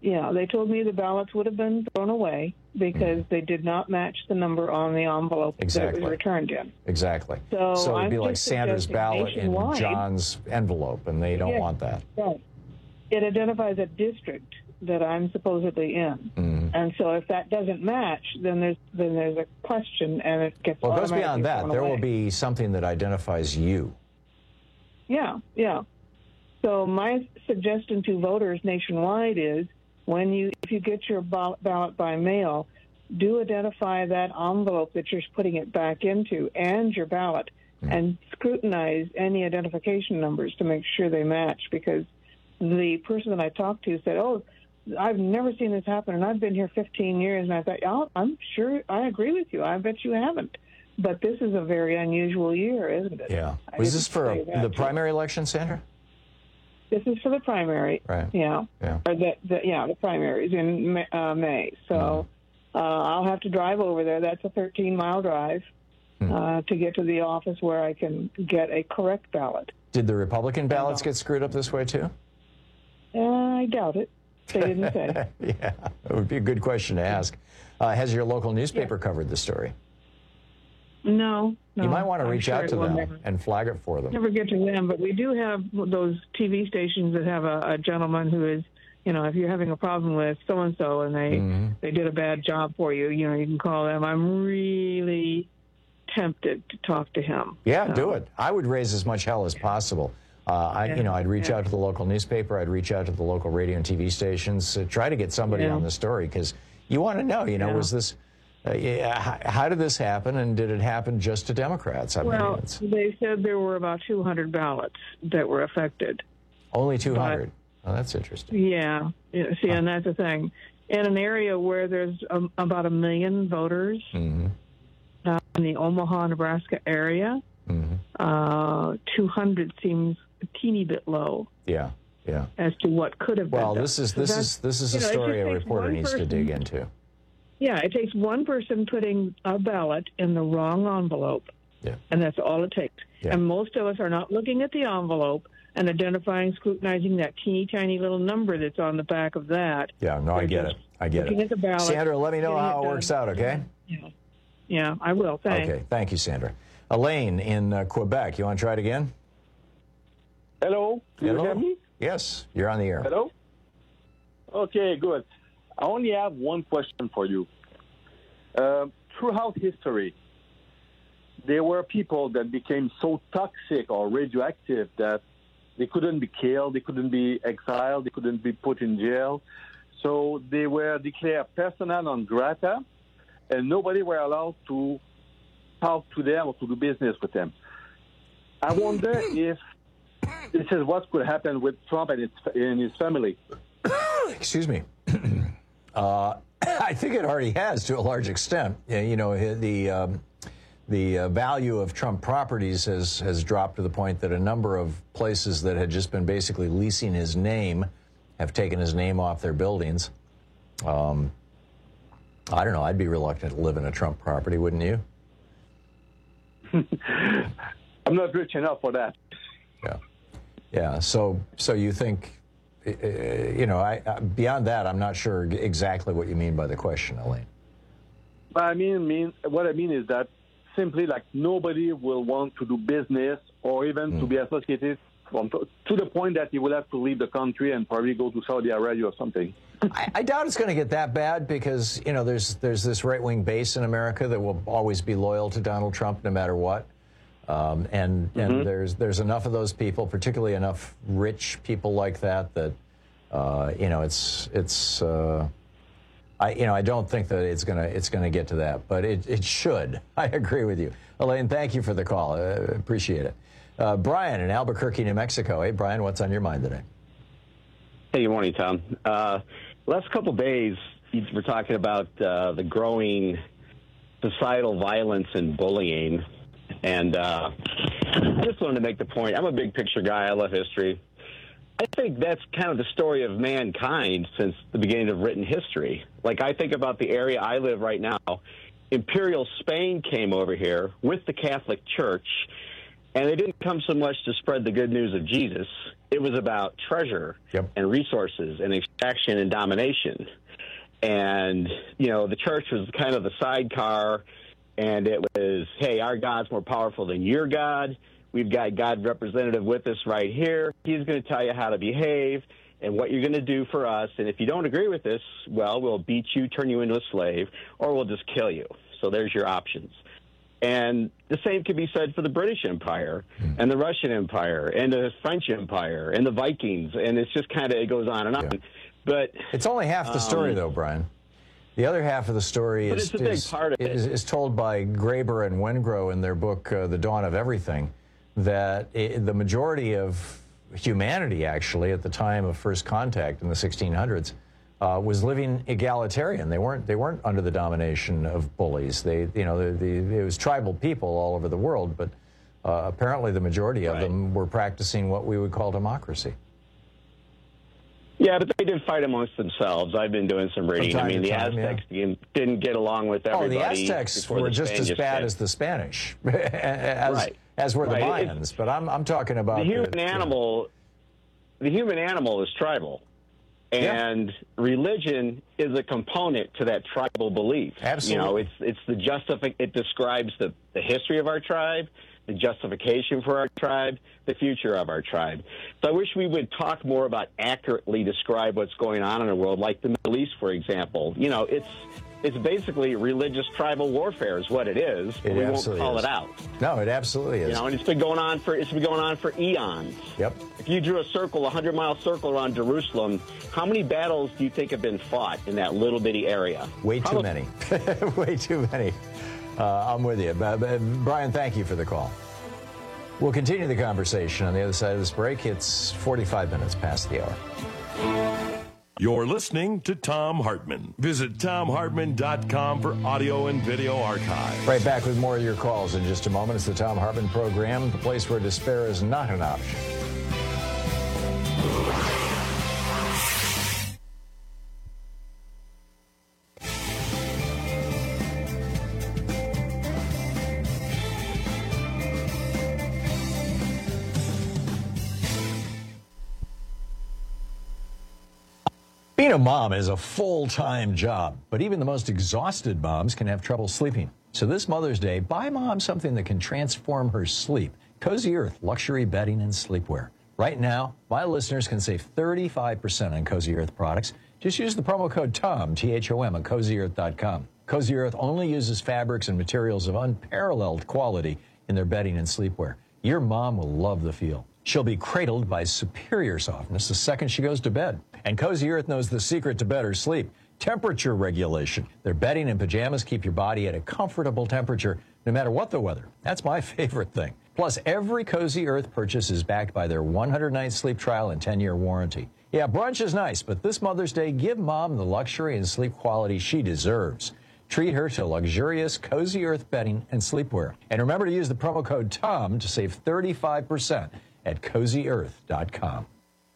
Yeah, they told me the ballots would have been thrown away because mm. they did not match the number on the envelope exactly. that was returned in. Exactly. So, so it'd I'm be like Sanders' ballot nationwide. in John's envelope, and they don't yeah, want that. Right. It identifies a district that I'm supposedly in, mm. and so if that doesn't match, then there's then there's a question, and it gets. Well, it goes beyond that. There away. will be something that identifies you. Yeah, yeah. So my suggestion to voters nationwide is, when you if you get your ballot by mail, do identify that envelope that you're putting it back into and your ballot, mm. and scrutinize any identification numbers to make sure they match. Because the person that I talked to said, "Oh, I've never seen this happen, and I've been here fifteen years." And I thought, oh, I'm sure I agree with you. I bet you haven't. But this is a very unusual year, isn't it? Yeah. Was this for a, the primary election, Sandra? This is for the primary. Right. Yeah. Yeah. Or the, the, yeah, the primaries in May. Uh, May. So mm. uh, I'll have to drive over there. That's a thirteen-mile drive mm. uh, to get to the office where I can get a correct ballot. Did the Republican ballots get screwed up this way, too? Uh, I doubt it. They didn't say. Yeah, it would be a good question to ask. Uh, has your local newspaper yeah. covered the story? No, no. You might want to reach sure out to them never, and flag it for them. Never get to them, but we do have those T V stations that have a, a gentleman who is, you know, if you're having a problem with so-and-so and they, mm-hmm. they did a bad job for you, you know, you can call them. I'm really tempted to talk to him. Yeah, so. do it. I would raise as much hell as possible. Uh, I, yeah, you know, I'd reach yeah. out to the local newspaper. I'd reach out to the local radio and T V stations. Uh, try to get somebody yeah. on the story, because you want to know, you know, yeah. was this, uh, yeah, how, how did this happen, and did it happen just to Democrats? I well, mean, they said there were about two hundred ballots that were affected. Only two hundred? Oh, that's interesting. Yeah. yeah see, huh. and that's the thing. In an area where there's um, about a million voters, mm-hmm. uh, in the Omaha, Nebraska area, mm-hmm. uh, two hundred seems a teeny bit low. Yeah, yeah. As to what could have been well, done. this is this is this is a know, story a reporter needs person, to dig into. Yeah, it takes one person putting a ballot in the wrong envelope, yeah. and that's all it takes. Yeah. And most of us are not looking at the envelope and identifying, scrutinizing that teeny tiny little number that's on the back of that. Yeah, no, They're I get it. I get looking it. At the ballot, Sandra, let me know how it, it works out, okay? Yeah, yeah, I will. Thanks. Okay, thank you, Sandra. Elaine in uh, Quebec, you want to try it again? Hello, do Hello? you hear me? Yes, you're on the air. Hello? Okay, good. I only have one question for you. Uh, throughout history, there were people that became so toxic or radioactive that they couldn't be killed, they couldn't be exiled, they couldn't be put in jail. So they were declared persona non grata, and nobody were allowed to talk to them or to do business with them. I wonder if this is what could happen with Trump and his, and his family. Excuse me. uh, I think it already has to a large extent. You know, the um, the uh, value of Trump properties has has dropped to the point that a number of places that had just been basically leasing his name have taken his name off their buildings. Um, I don't know. I'd be reluctant to live in a Trump property, wouldn't you? I'm not rich enough for that. Yeah, yeah. So, so you think, uh, you know, I, uh, beyond that, I'm not sure exactly what you mean by the question, Elaine. I mean, mean what I mean is that simply, like, nobody will want to do business or even mm. to be associated from, to the point that he will have to leave the country and probably go to Saudi Arabia or something. I, I doubt it's going to get that bad because, you know, there's there's this right-wing base in America that will always be loyal to Donald Trump no matter what. Um, and mm-hmm. and there's there's enough of those people, particularly enough rich people like that, that, uh, you know, it's, it's uh, I, you know, I don't think that it's going to it's going to get to that, but it, it should. I agree with you. Elaine, thank you for the call. I appreciate it. Uh, Brian in Albuquerque, New Mexico. Hey, Brian, what's on your mind today? Hey, good morning, Tom. Uh, last couple of days, we're talking about uh, the growing societal violence and bullying. And uh, I just wanted to make the point. I'm a big picture guy. I love history. I think that's kind of the story of mankind since the beginning of written history. Like, I think about the area I live right now. Imperial Spain came over here with the Catholic Church, and they didn't come so much to spread the good news of Jesus. It was about treasure yep. and resources and extraction and domination. And, you know, the church was kind of the sidecar, and it was, hey, our God's more powerful than your God. We've got God representative with us right here. He's going to tell you how to behave and what you're going to do for us. And if you don't agree with this, well, we'll beat you, turn you into a slave, or we'll just kill you. So there's your options. And the same could be said for the British Empire and the Russian Empire and the French Empire and the Vikings. And it's just kind of, it goes on and on. Yeah. But it's only half the story, um, though, Brian. The other half of the story is, it's a big is, part of it. is, is told by Graeber and Wengrow in their book, uh, The Dawn of Everything, that it, the majority of humanity, actually, at the time of first contact in the sixteen hundreds, uh, was living egalitarian. They weren't they weren't under the domination of bullies. They, you know, the, the, it was tribal people all over the world, but uh, apparently the majority of right. them were practicing what we would call democracy. Yeah, but they did fight amongst themselves. I've been doing some reading. I mean, the time, Aztecs yeah. didn't get along with everybody. Oh, the Aztecs were just as bad came. as the Spanish, as, right. as were the right. Mayans. It's, but I'm I'm talking about the human the, animal. The human animal is tribal, and yeah. religion is a component to that tribal belief. Absolutely, you know, it's it's the justifi- It describes the the history of our tribe, the justification for our tribe, the future of our tribe. So I wish we would talk more about accurately describe what's going on in the world, like the Middle East, for example. You know, it's it's basically religious tribal warfare is what it is, but it we won't call is. it out. No, it absolutely is. You know, and it's been going on for it's been going on for eons. Yep. If you drew a circle, a hundred-mile circle around Jerusalem, how many battles do you think have been fought in that little bitty area? Way too Probably- many. Way too many. Uh, I'm with you. Uh, Brian, thank you for the call. We'll continue the conversation on the other side of this break. It's forty-five minutes past the hour. You're listening to Thom Hartmann. Visit Thom Hartmann dot com for audio and video archive. Right back with more of your calls in just a moment. It's the Thom Hartmann Program, the place where despair is not an option. Being a mom is a full-time job, but even the most exhausted moms can have trouble sleeping. So this Mother's Day, buy mom something that can transform her sleep. Cozy Earth luxury bedding and sleepwear. Right now, my listeners can save thirty-five percent on Cozy Earth products. Just use the promo code TOM, T H O M, at cozy earth dot com. Cozy Earth only uses fabrics and materials of unparalleled quality in their bedding and sleepwear. Your mom will love the feel. She'll be cradled by superior softness the second she goes to bed. And Cozy Earth knows the secret to better sleep: temperature regulation. Their bedding and pajamas keep your body at a comfortable temperature no matter what the weather. That's my favorite thing. Plus, every Cozy Earth purchase is backed by their one hundred night sleep trial and ten year warranty. Yeah, brunch is nice, but this Mother's Day, give mom the luxury and sleep quality she deserves. Treat her to luxurious Cozy Earth bedding and sleepwear. And remember to use the promo code TOM to save thirty-five percent at cozy earth dot com.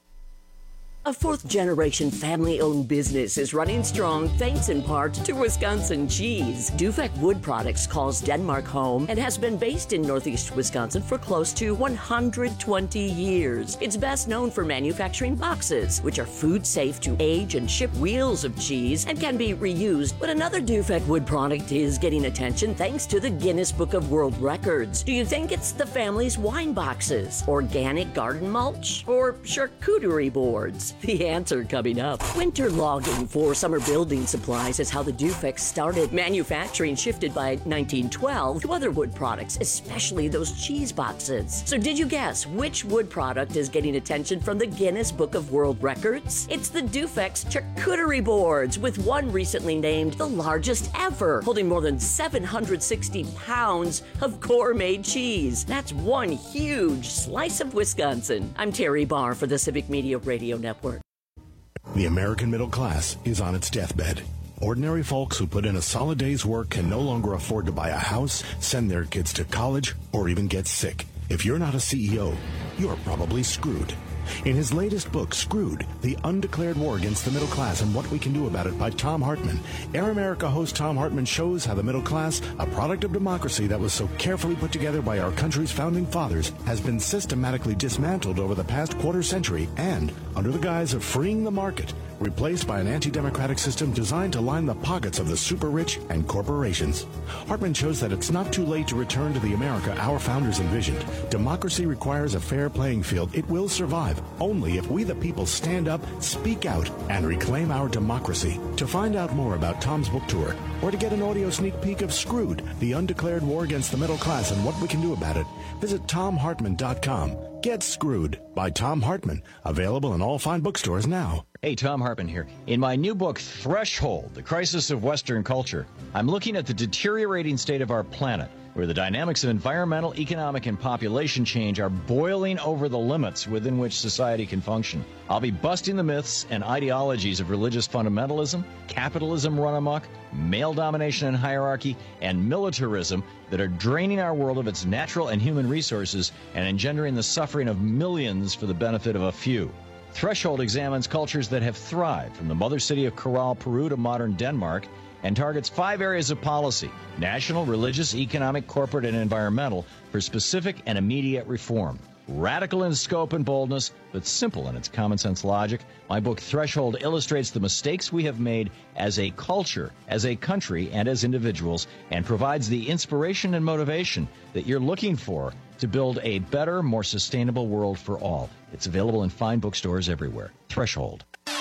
A fourth-generation family-owned business is running strong thanks in part to Wisconsin cheese. Dufek Wood Products calls Denmark home and has been based in Northeast Wisconsin for close to one hundred twenty years. It's best known for manufacturing boxes, which are food-safe to age and ship wheels of cheese and can be reused. But another Dufek Wood product is getting attention thanks to the Guinness Book of World Records. Do you think it's the family's wine boxes, organic garden mulch, or charcuterie boards? The answer coming up. Winter logging for summer building supplies is how the Dufek started. Manufacturing shifted by nineteen twelve to other wood products, especially those cheese boxes. So did you guess which wood product is getting attention from the Guinness Book of World Records? It's the Dufek's charcuterie boards, with one recently named the largest ever, holding more than seven hundred sixty pounds of gourmet cheese. That's one huge slice of Wisconsin. I'm Terry Barr for the Civic Media Radio Network. The American middle class is on its deathbed. Ordinary folks who put in a solid day's work can no longer afford to buy a house, send their kids to college, or even get sick. If you're not a C E O, you're probably screwed. In his latest book, Screwed, The Undeclared War Against the Middle Class and What We Can Do About It by Thom Hartmann, Air America host Thom Hartmann shows how the middle class, a product of democracy that was so carefully put together by our country's founding fathers, has been systematically dismantled over the past quarter century and, under the guise of freeing the market, replaced by an anti-democratic system designed to line the pockets of the super-rich and corporations. Hartmann shows that it's not too late to return to the America our founders envisioned. Democracy requires a fair playing field. It will survive only if we the people stand up, speak out, and reclaim our democracy. To find out more about Tom's book tour, or to get an audio sneak peek of Screwed, The Undeclared War Against the Middle Class and What We Can Do About It, visit tom hartmann dot com. Get Screwed by Thom Hartmann. Available in all fine bookstores now. Hey, Thom Hartmann here. In my new book, Threshold, The Crisis of Western Culture, I'm looking at the deteriorating state of our planet, where the dynamics of environmental, economic, and population change are boiling over the limits within which society can function. I'll be busting the myths and ideologies of religious fundamentalism, capitalism run amok, male domination and hierarchy, and militarism that are draining our world of its natural and human resources and engendering the suffering of millions for the benefit of a few. Threshold examines cultures that have thrived, from the mother city of Corral, Peru to modern Denmark, and targets five areas of policy: national, religious, economic, corporate, and environmental, for specific and immediate reform. Radical in scope and boldness, but simple in its common sense logic, my book Threshold illustrates the mistakes we have made as a culture, as a country, and as individuals, and provides the inspiration and motivation that you're looking for to build a better, more sustainable world for all. It's available in fine bookstores everywhere. Threshold.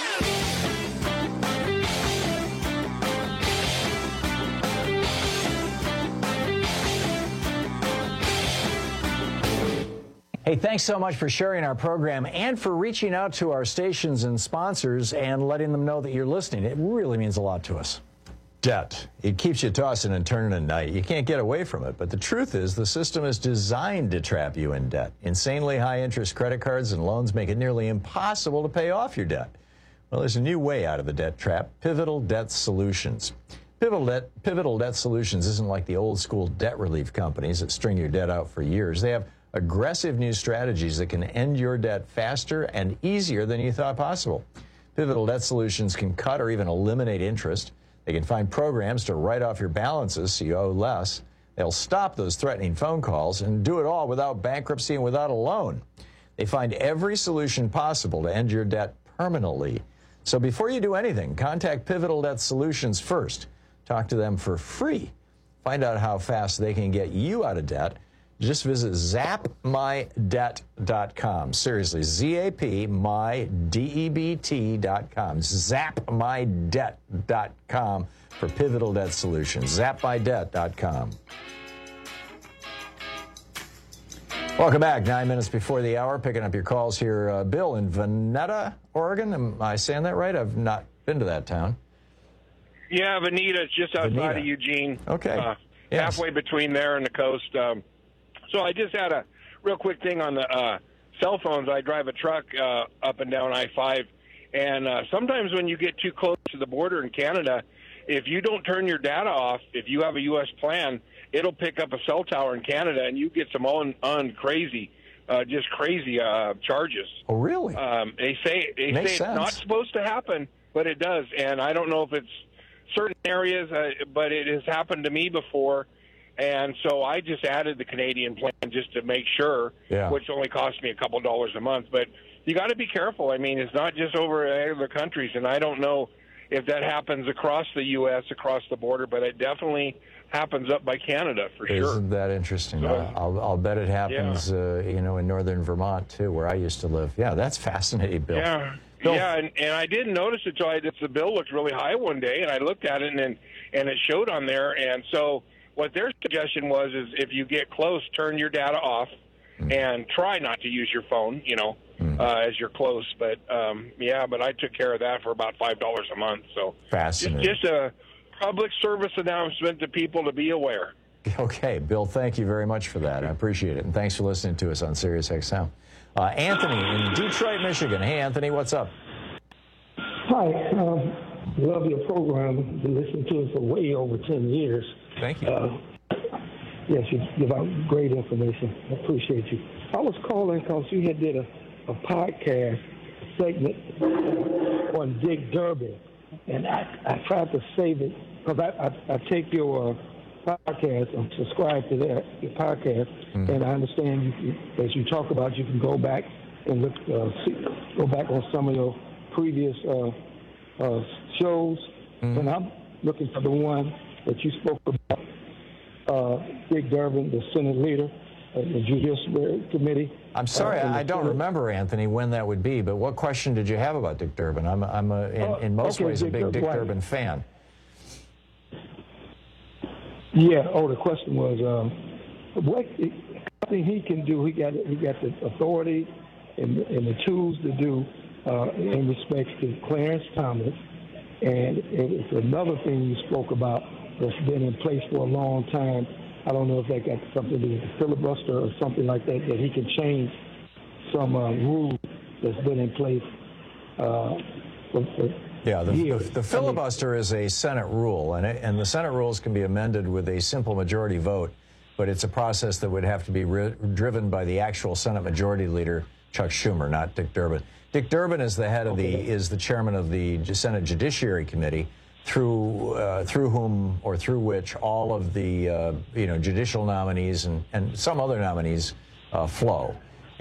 Hey, thanks so much for sharing our program and for reaching out to our stations and sponsors and letting them know that you're listening. It really means a lot to us. Debt. It keeps you tossing and turning at night. You can't get away from it. But the truth is, the system is designed to trap you in debt. Insanely high interest credit cards and loans make it nearly impossible to pay off your debt. Well, there's a new way out of the debt trap: Pivotal Debt Solutions. Pivotal Debt, Pivotal Debt Solutions isn't like the old school debt relief companies that string your debt out for years. They have aggressive new strategies that can end your debt faster and easier than you thought possible. Pivotal Debt Solutions can cut or even eliminate interest. They can find programs to write off your balances so you owe less. They'll stop those threatening phone calls and do it all without bankruptcy and without a loan. They find every solution possible to end your debt permanently. So before you do anything, contact Pivotal Debt Solutions first. Talk to them for free. Find out how fast they can get you out of debt. Just visit zap my debt dot com. Seriously, Z A P, my, D E B T dot com. zap my debt dot com for Pivotal Debt Solutions. zap my debt dot com. Welcome back. Nine minutes before the hour, picking up your calls here. Uh, Bill in Veneta, Oregon. Am I saying that right? I've not been to that town. Yeah, Veneta, it's just outside Veneta. of Eugene. Okay. Uh, Yes. Halfway between there and the coast. Um, so I just had a real quick thing on the uh, cell phones. I drive a truck uh, up and down I five, and uh, sometimes when you get too close to the border in Canada, if you don't turn your data off, if you have a U S plan, it'll pick up a cell tower in Canada, and you get some on, on crazy, uh, just crazy uh, charges. Oh, really? Um, they say they Makes say it's sense. not supposed to happen, but it does, and I don't know if it's certain areas, uh, but it has happened to me before, and so I just added the Canadian plan just to make sure, Yeah. which only cost me a couple dollars a month. But you got to be careful. I mean, it's not just over other countries, and I don't know if that happens across the U S, across the border, but it definitely happens up by Canada for sure. Isn't that interesting? So- I'll, I'll bet it happens, uh, you know, in northern Vermont, too, where I used to live. Yeah, that's fascinating, Bill. Yeah, Bill- yeah, and, and I didn't notice it until I, the bill looked really high one day, and I looked at it, and and, and it showed on there. And so what their suggestion was is if you get close, turn your data off and try not to use your phone, you know, uh, as you're close. But, um, yeah, but I took care of that for about five dollars a month. So Fascinating. Just, just a public service announcement to people to be aware. Okay, Bill, thank you very much for that. I appreciate it. And thanks for listening to us on Sirius X M. Uh, Anthony in Detroit, Michigan. Hey, Anthony, what's up? Hi, um, love your program. Been listening to it for way over ten years. Thank you. Uh, yes, you give out great information. I appreciate you. I was calling because you had did a a podcast segment on Dick Durbin, and I, I tried to save it because I, I, I take your uh, podcast and subscribe to that your podcast, mm-hmm. and I understand you can, as you talk about, you can go back and look, uh, see, go back on some of your previous uh, uh, shows, mm-hmm. and I'm looking for the one that you spoke about, uh, Dick Durbin, the Senate leader, uh, the Judiciary Committee. I'm sorry, uh, I don't Senate. remember, Anthony, when that would be, but what question did you have about Dick Durbin? I'm, I'm a, in, Uh, in most okay, ways a Dick big Dur- Dick why- Durbin fan. Yeah. Oh, the question was, um, what I think he can do. He got he got the authority and, and the tools to do uh, in respects to Clarence Thomas, and it's another thing you spoke about that's been in place for a long time. I don't know if that got something to do with the filibuster or something like that. That he can change some uh, rule that's been in place. Uh, for, for Yeah, the, the, years. the filibuster is a Senate rule, and, it, and the Senate rules can be amended with a simple majority vote, but it's a process that would have to be ri- driven by the actual Senate Majority Leader, Chuck Schumer, not Dick Durbin. Dick Durbin is the head of the is the chairman of the Senate Judiciary Committee, through uh, through whom or through which all of the uh, you know judicial nominees and and some other nominees uh, flow,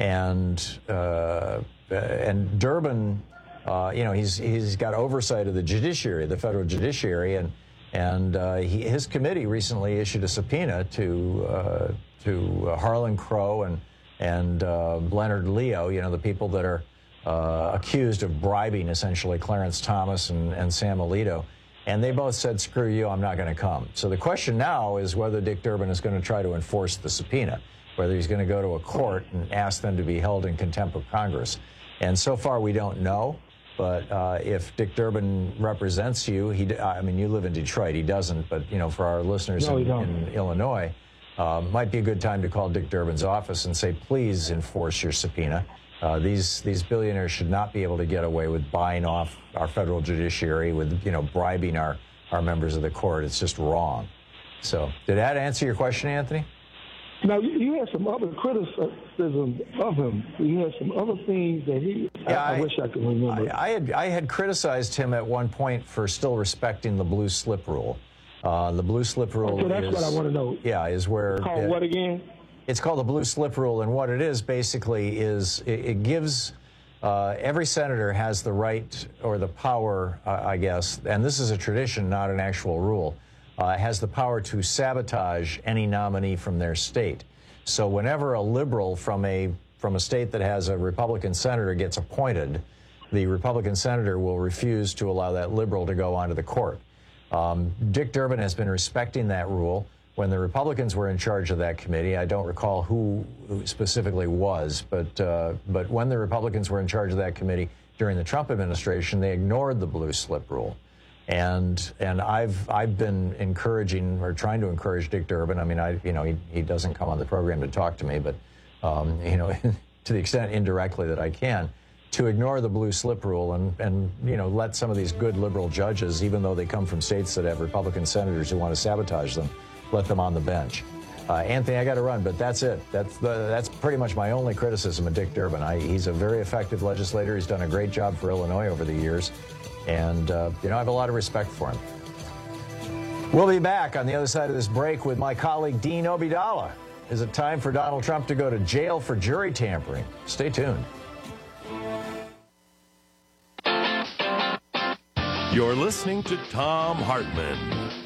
and uh, and Durbin. Uh, you know, he's he's got oversight of the judiciary, the federal judiciary, and and uh, he, his committee recently issued a subpoena to uh, to uh, Harlan Crow and and uh, Leonard Leo. You know, the people that are uh, accused of bribing essentially Clarence Thomas and, and Sam Alito, and they both said, "Screw you, I'm not going to come." So the question now is whether Dick Durbin is going to try to enforce the subpoena, whether he's going to go to a court and ask them to be held in contempt of Congress. And so far, we don't know. But uh, if Dick Durbin represents you, he, I mean, you live in Detroit. He doesn't. But, you know, for our listeners No, in, he don't. in Illinois, uh, might be a good time to call Dick Durbin's office and say, please enforce your subpoena. Uh, these these billionaires should not be able to get away with buying off our federal judiciary with, you know, bribing our, our members of the court. It's just wrong. So did that answer your question, Anthony? Now, you, you had some other criticism of him. You had some other things that he, Yeah, I, I, I- wish I could remember. I, I had I had criticized him at one point for still respecting the blue slip rule. Uh, the blue slip rule Okay, that's is what I want to know. yeah is where Called uh, what again? It's called the blue slip rule, and what it is basically is it, it gives uh, every senator has the right or the power, uh, I guess, and this is a tradition, not an actual rule, uh, has the power to sabotage any nominee from their state. So whenever a liberal from a from a state that has a Republican senator gets appointed, the Republican senator will refuse to allow that liberal to go onto the court. Um, Dick Durbin has been respecting that rule. When the Republicans were in charge of that committee, I don't recall who specifically was, but uh, but when the Republicans were in charge of that committee during the Trump administration, they ignored the blue slip rule. And and I've I've been encouraging or trying to encourage Dick Durbin. I mean, I you know he he doesn't come on the program to talk to me, but um, you know to the extent indirectly that I can, to ignore the blue slip rule and and you know let some of these good liberal judges, even though they come from states that have Republican senators who want to sabotage them, let them on the bench. Uh, Anthony, I got to run, but that's it. That's the that's pretty much my only criticism of Dick Durbin. I, he's a very effective legislator. He's done a great job for Illinois over the years. And, uh, you know, I have a lot of respect for him. We'll be back on the other side of this break with my colleague, Dean Obeidallah. Is it time for Donald Trump to go to jail for jury tampering? Stay tuned. You're listening to Thom Hartmann.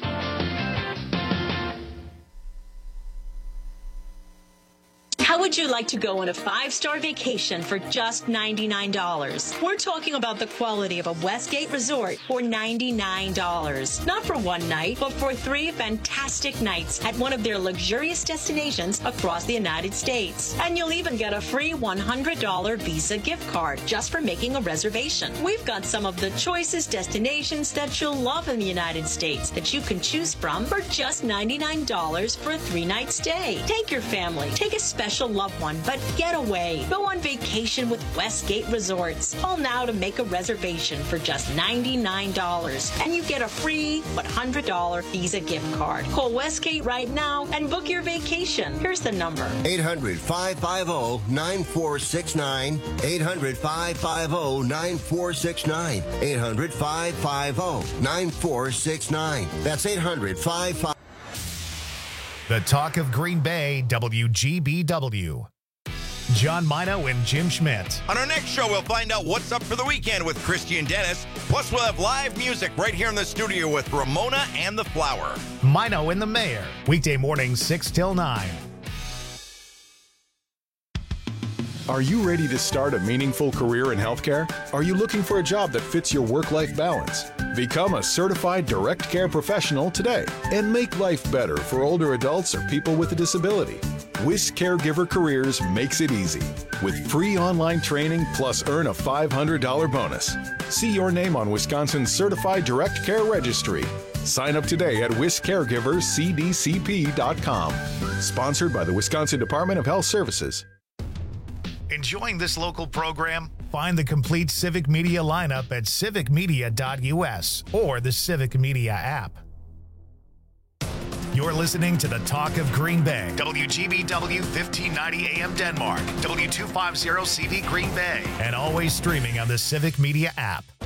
How would you like to go on a five-star vacation for just ninety-nine dollars? We're talking about the quality of a Westgate resort for ninety-nine dollars. Not for one night, but for three fantastic nights at one of their luxurious destinations across the United States. And you'll even get a free one hundred dollars Visa gift card just for making a reservation. We've got some of the choicest destinations that you'll love in the United States that you can choose from for just ninety-nine dollars for a three-night stay. Take your family. Take a special special loved one, but get away. Go on vacation with Westgate Resorts. Call now to make a reservation for just ninety-nine dollars, and you get a free one hundred dollars Visa gift card. Call Westgate right now and book your vacation. Here's the number. eight hundred, five five zero, nine four six nine. eight hundred, five five zero, nine four six nine. eight hundred, five five zero, nine four six nine. That's eight hundred, five five zero. The Talk of Green Bay, W G B W. John Mino and Jim Schmidt. On our next show, we'll find out what's up for the weekend with Christy and Dennis. Plus, we'll have live music right here in the studio with Ramona and the Flower. Mino and the Mayor. Weekday mornings, six till nine. Are you ready to start a meaningful career in healthcare? Are you looking for a job that fits your work-life balance? Become a certified direct care professional today and make life better for older adults or people with a disability. Wisk Caregiver Careers makes it easy with free online training plus earn a five hundred dollars bonus. See your name on Wisconsin's Certified Direct Care Registry. Sign up today at wisk caregivers c d c p dot com. Sponsored by the Wisconsin Department of Health Services. Enjoying this local program? Find the complete Civic Media lineup at civic media dot u s or the Civic Media app. You're listening to the Talk of Green Bay. W G B W fifteen ninety A M Denmark. W two fifty C V Green Bay. And always streaming on the Civic Media app.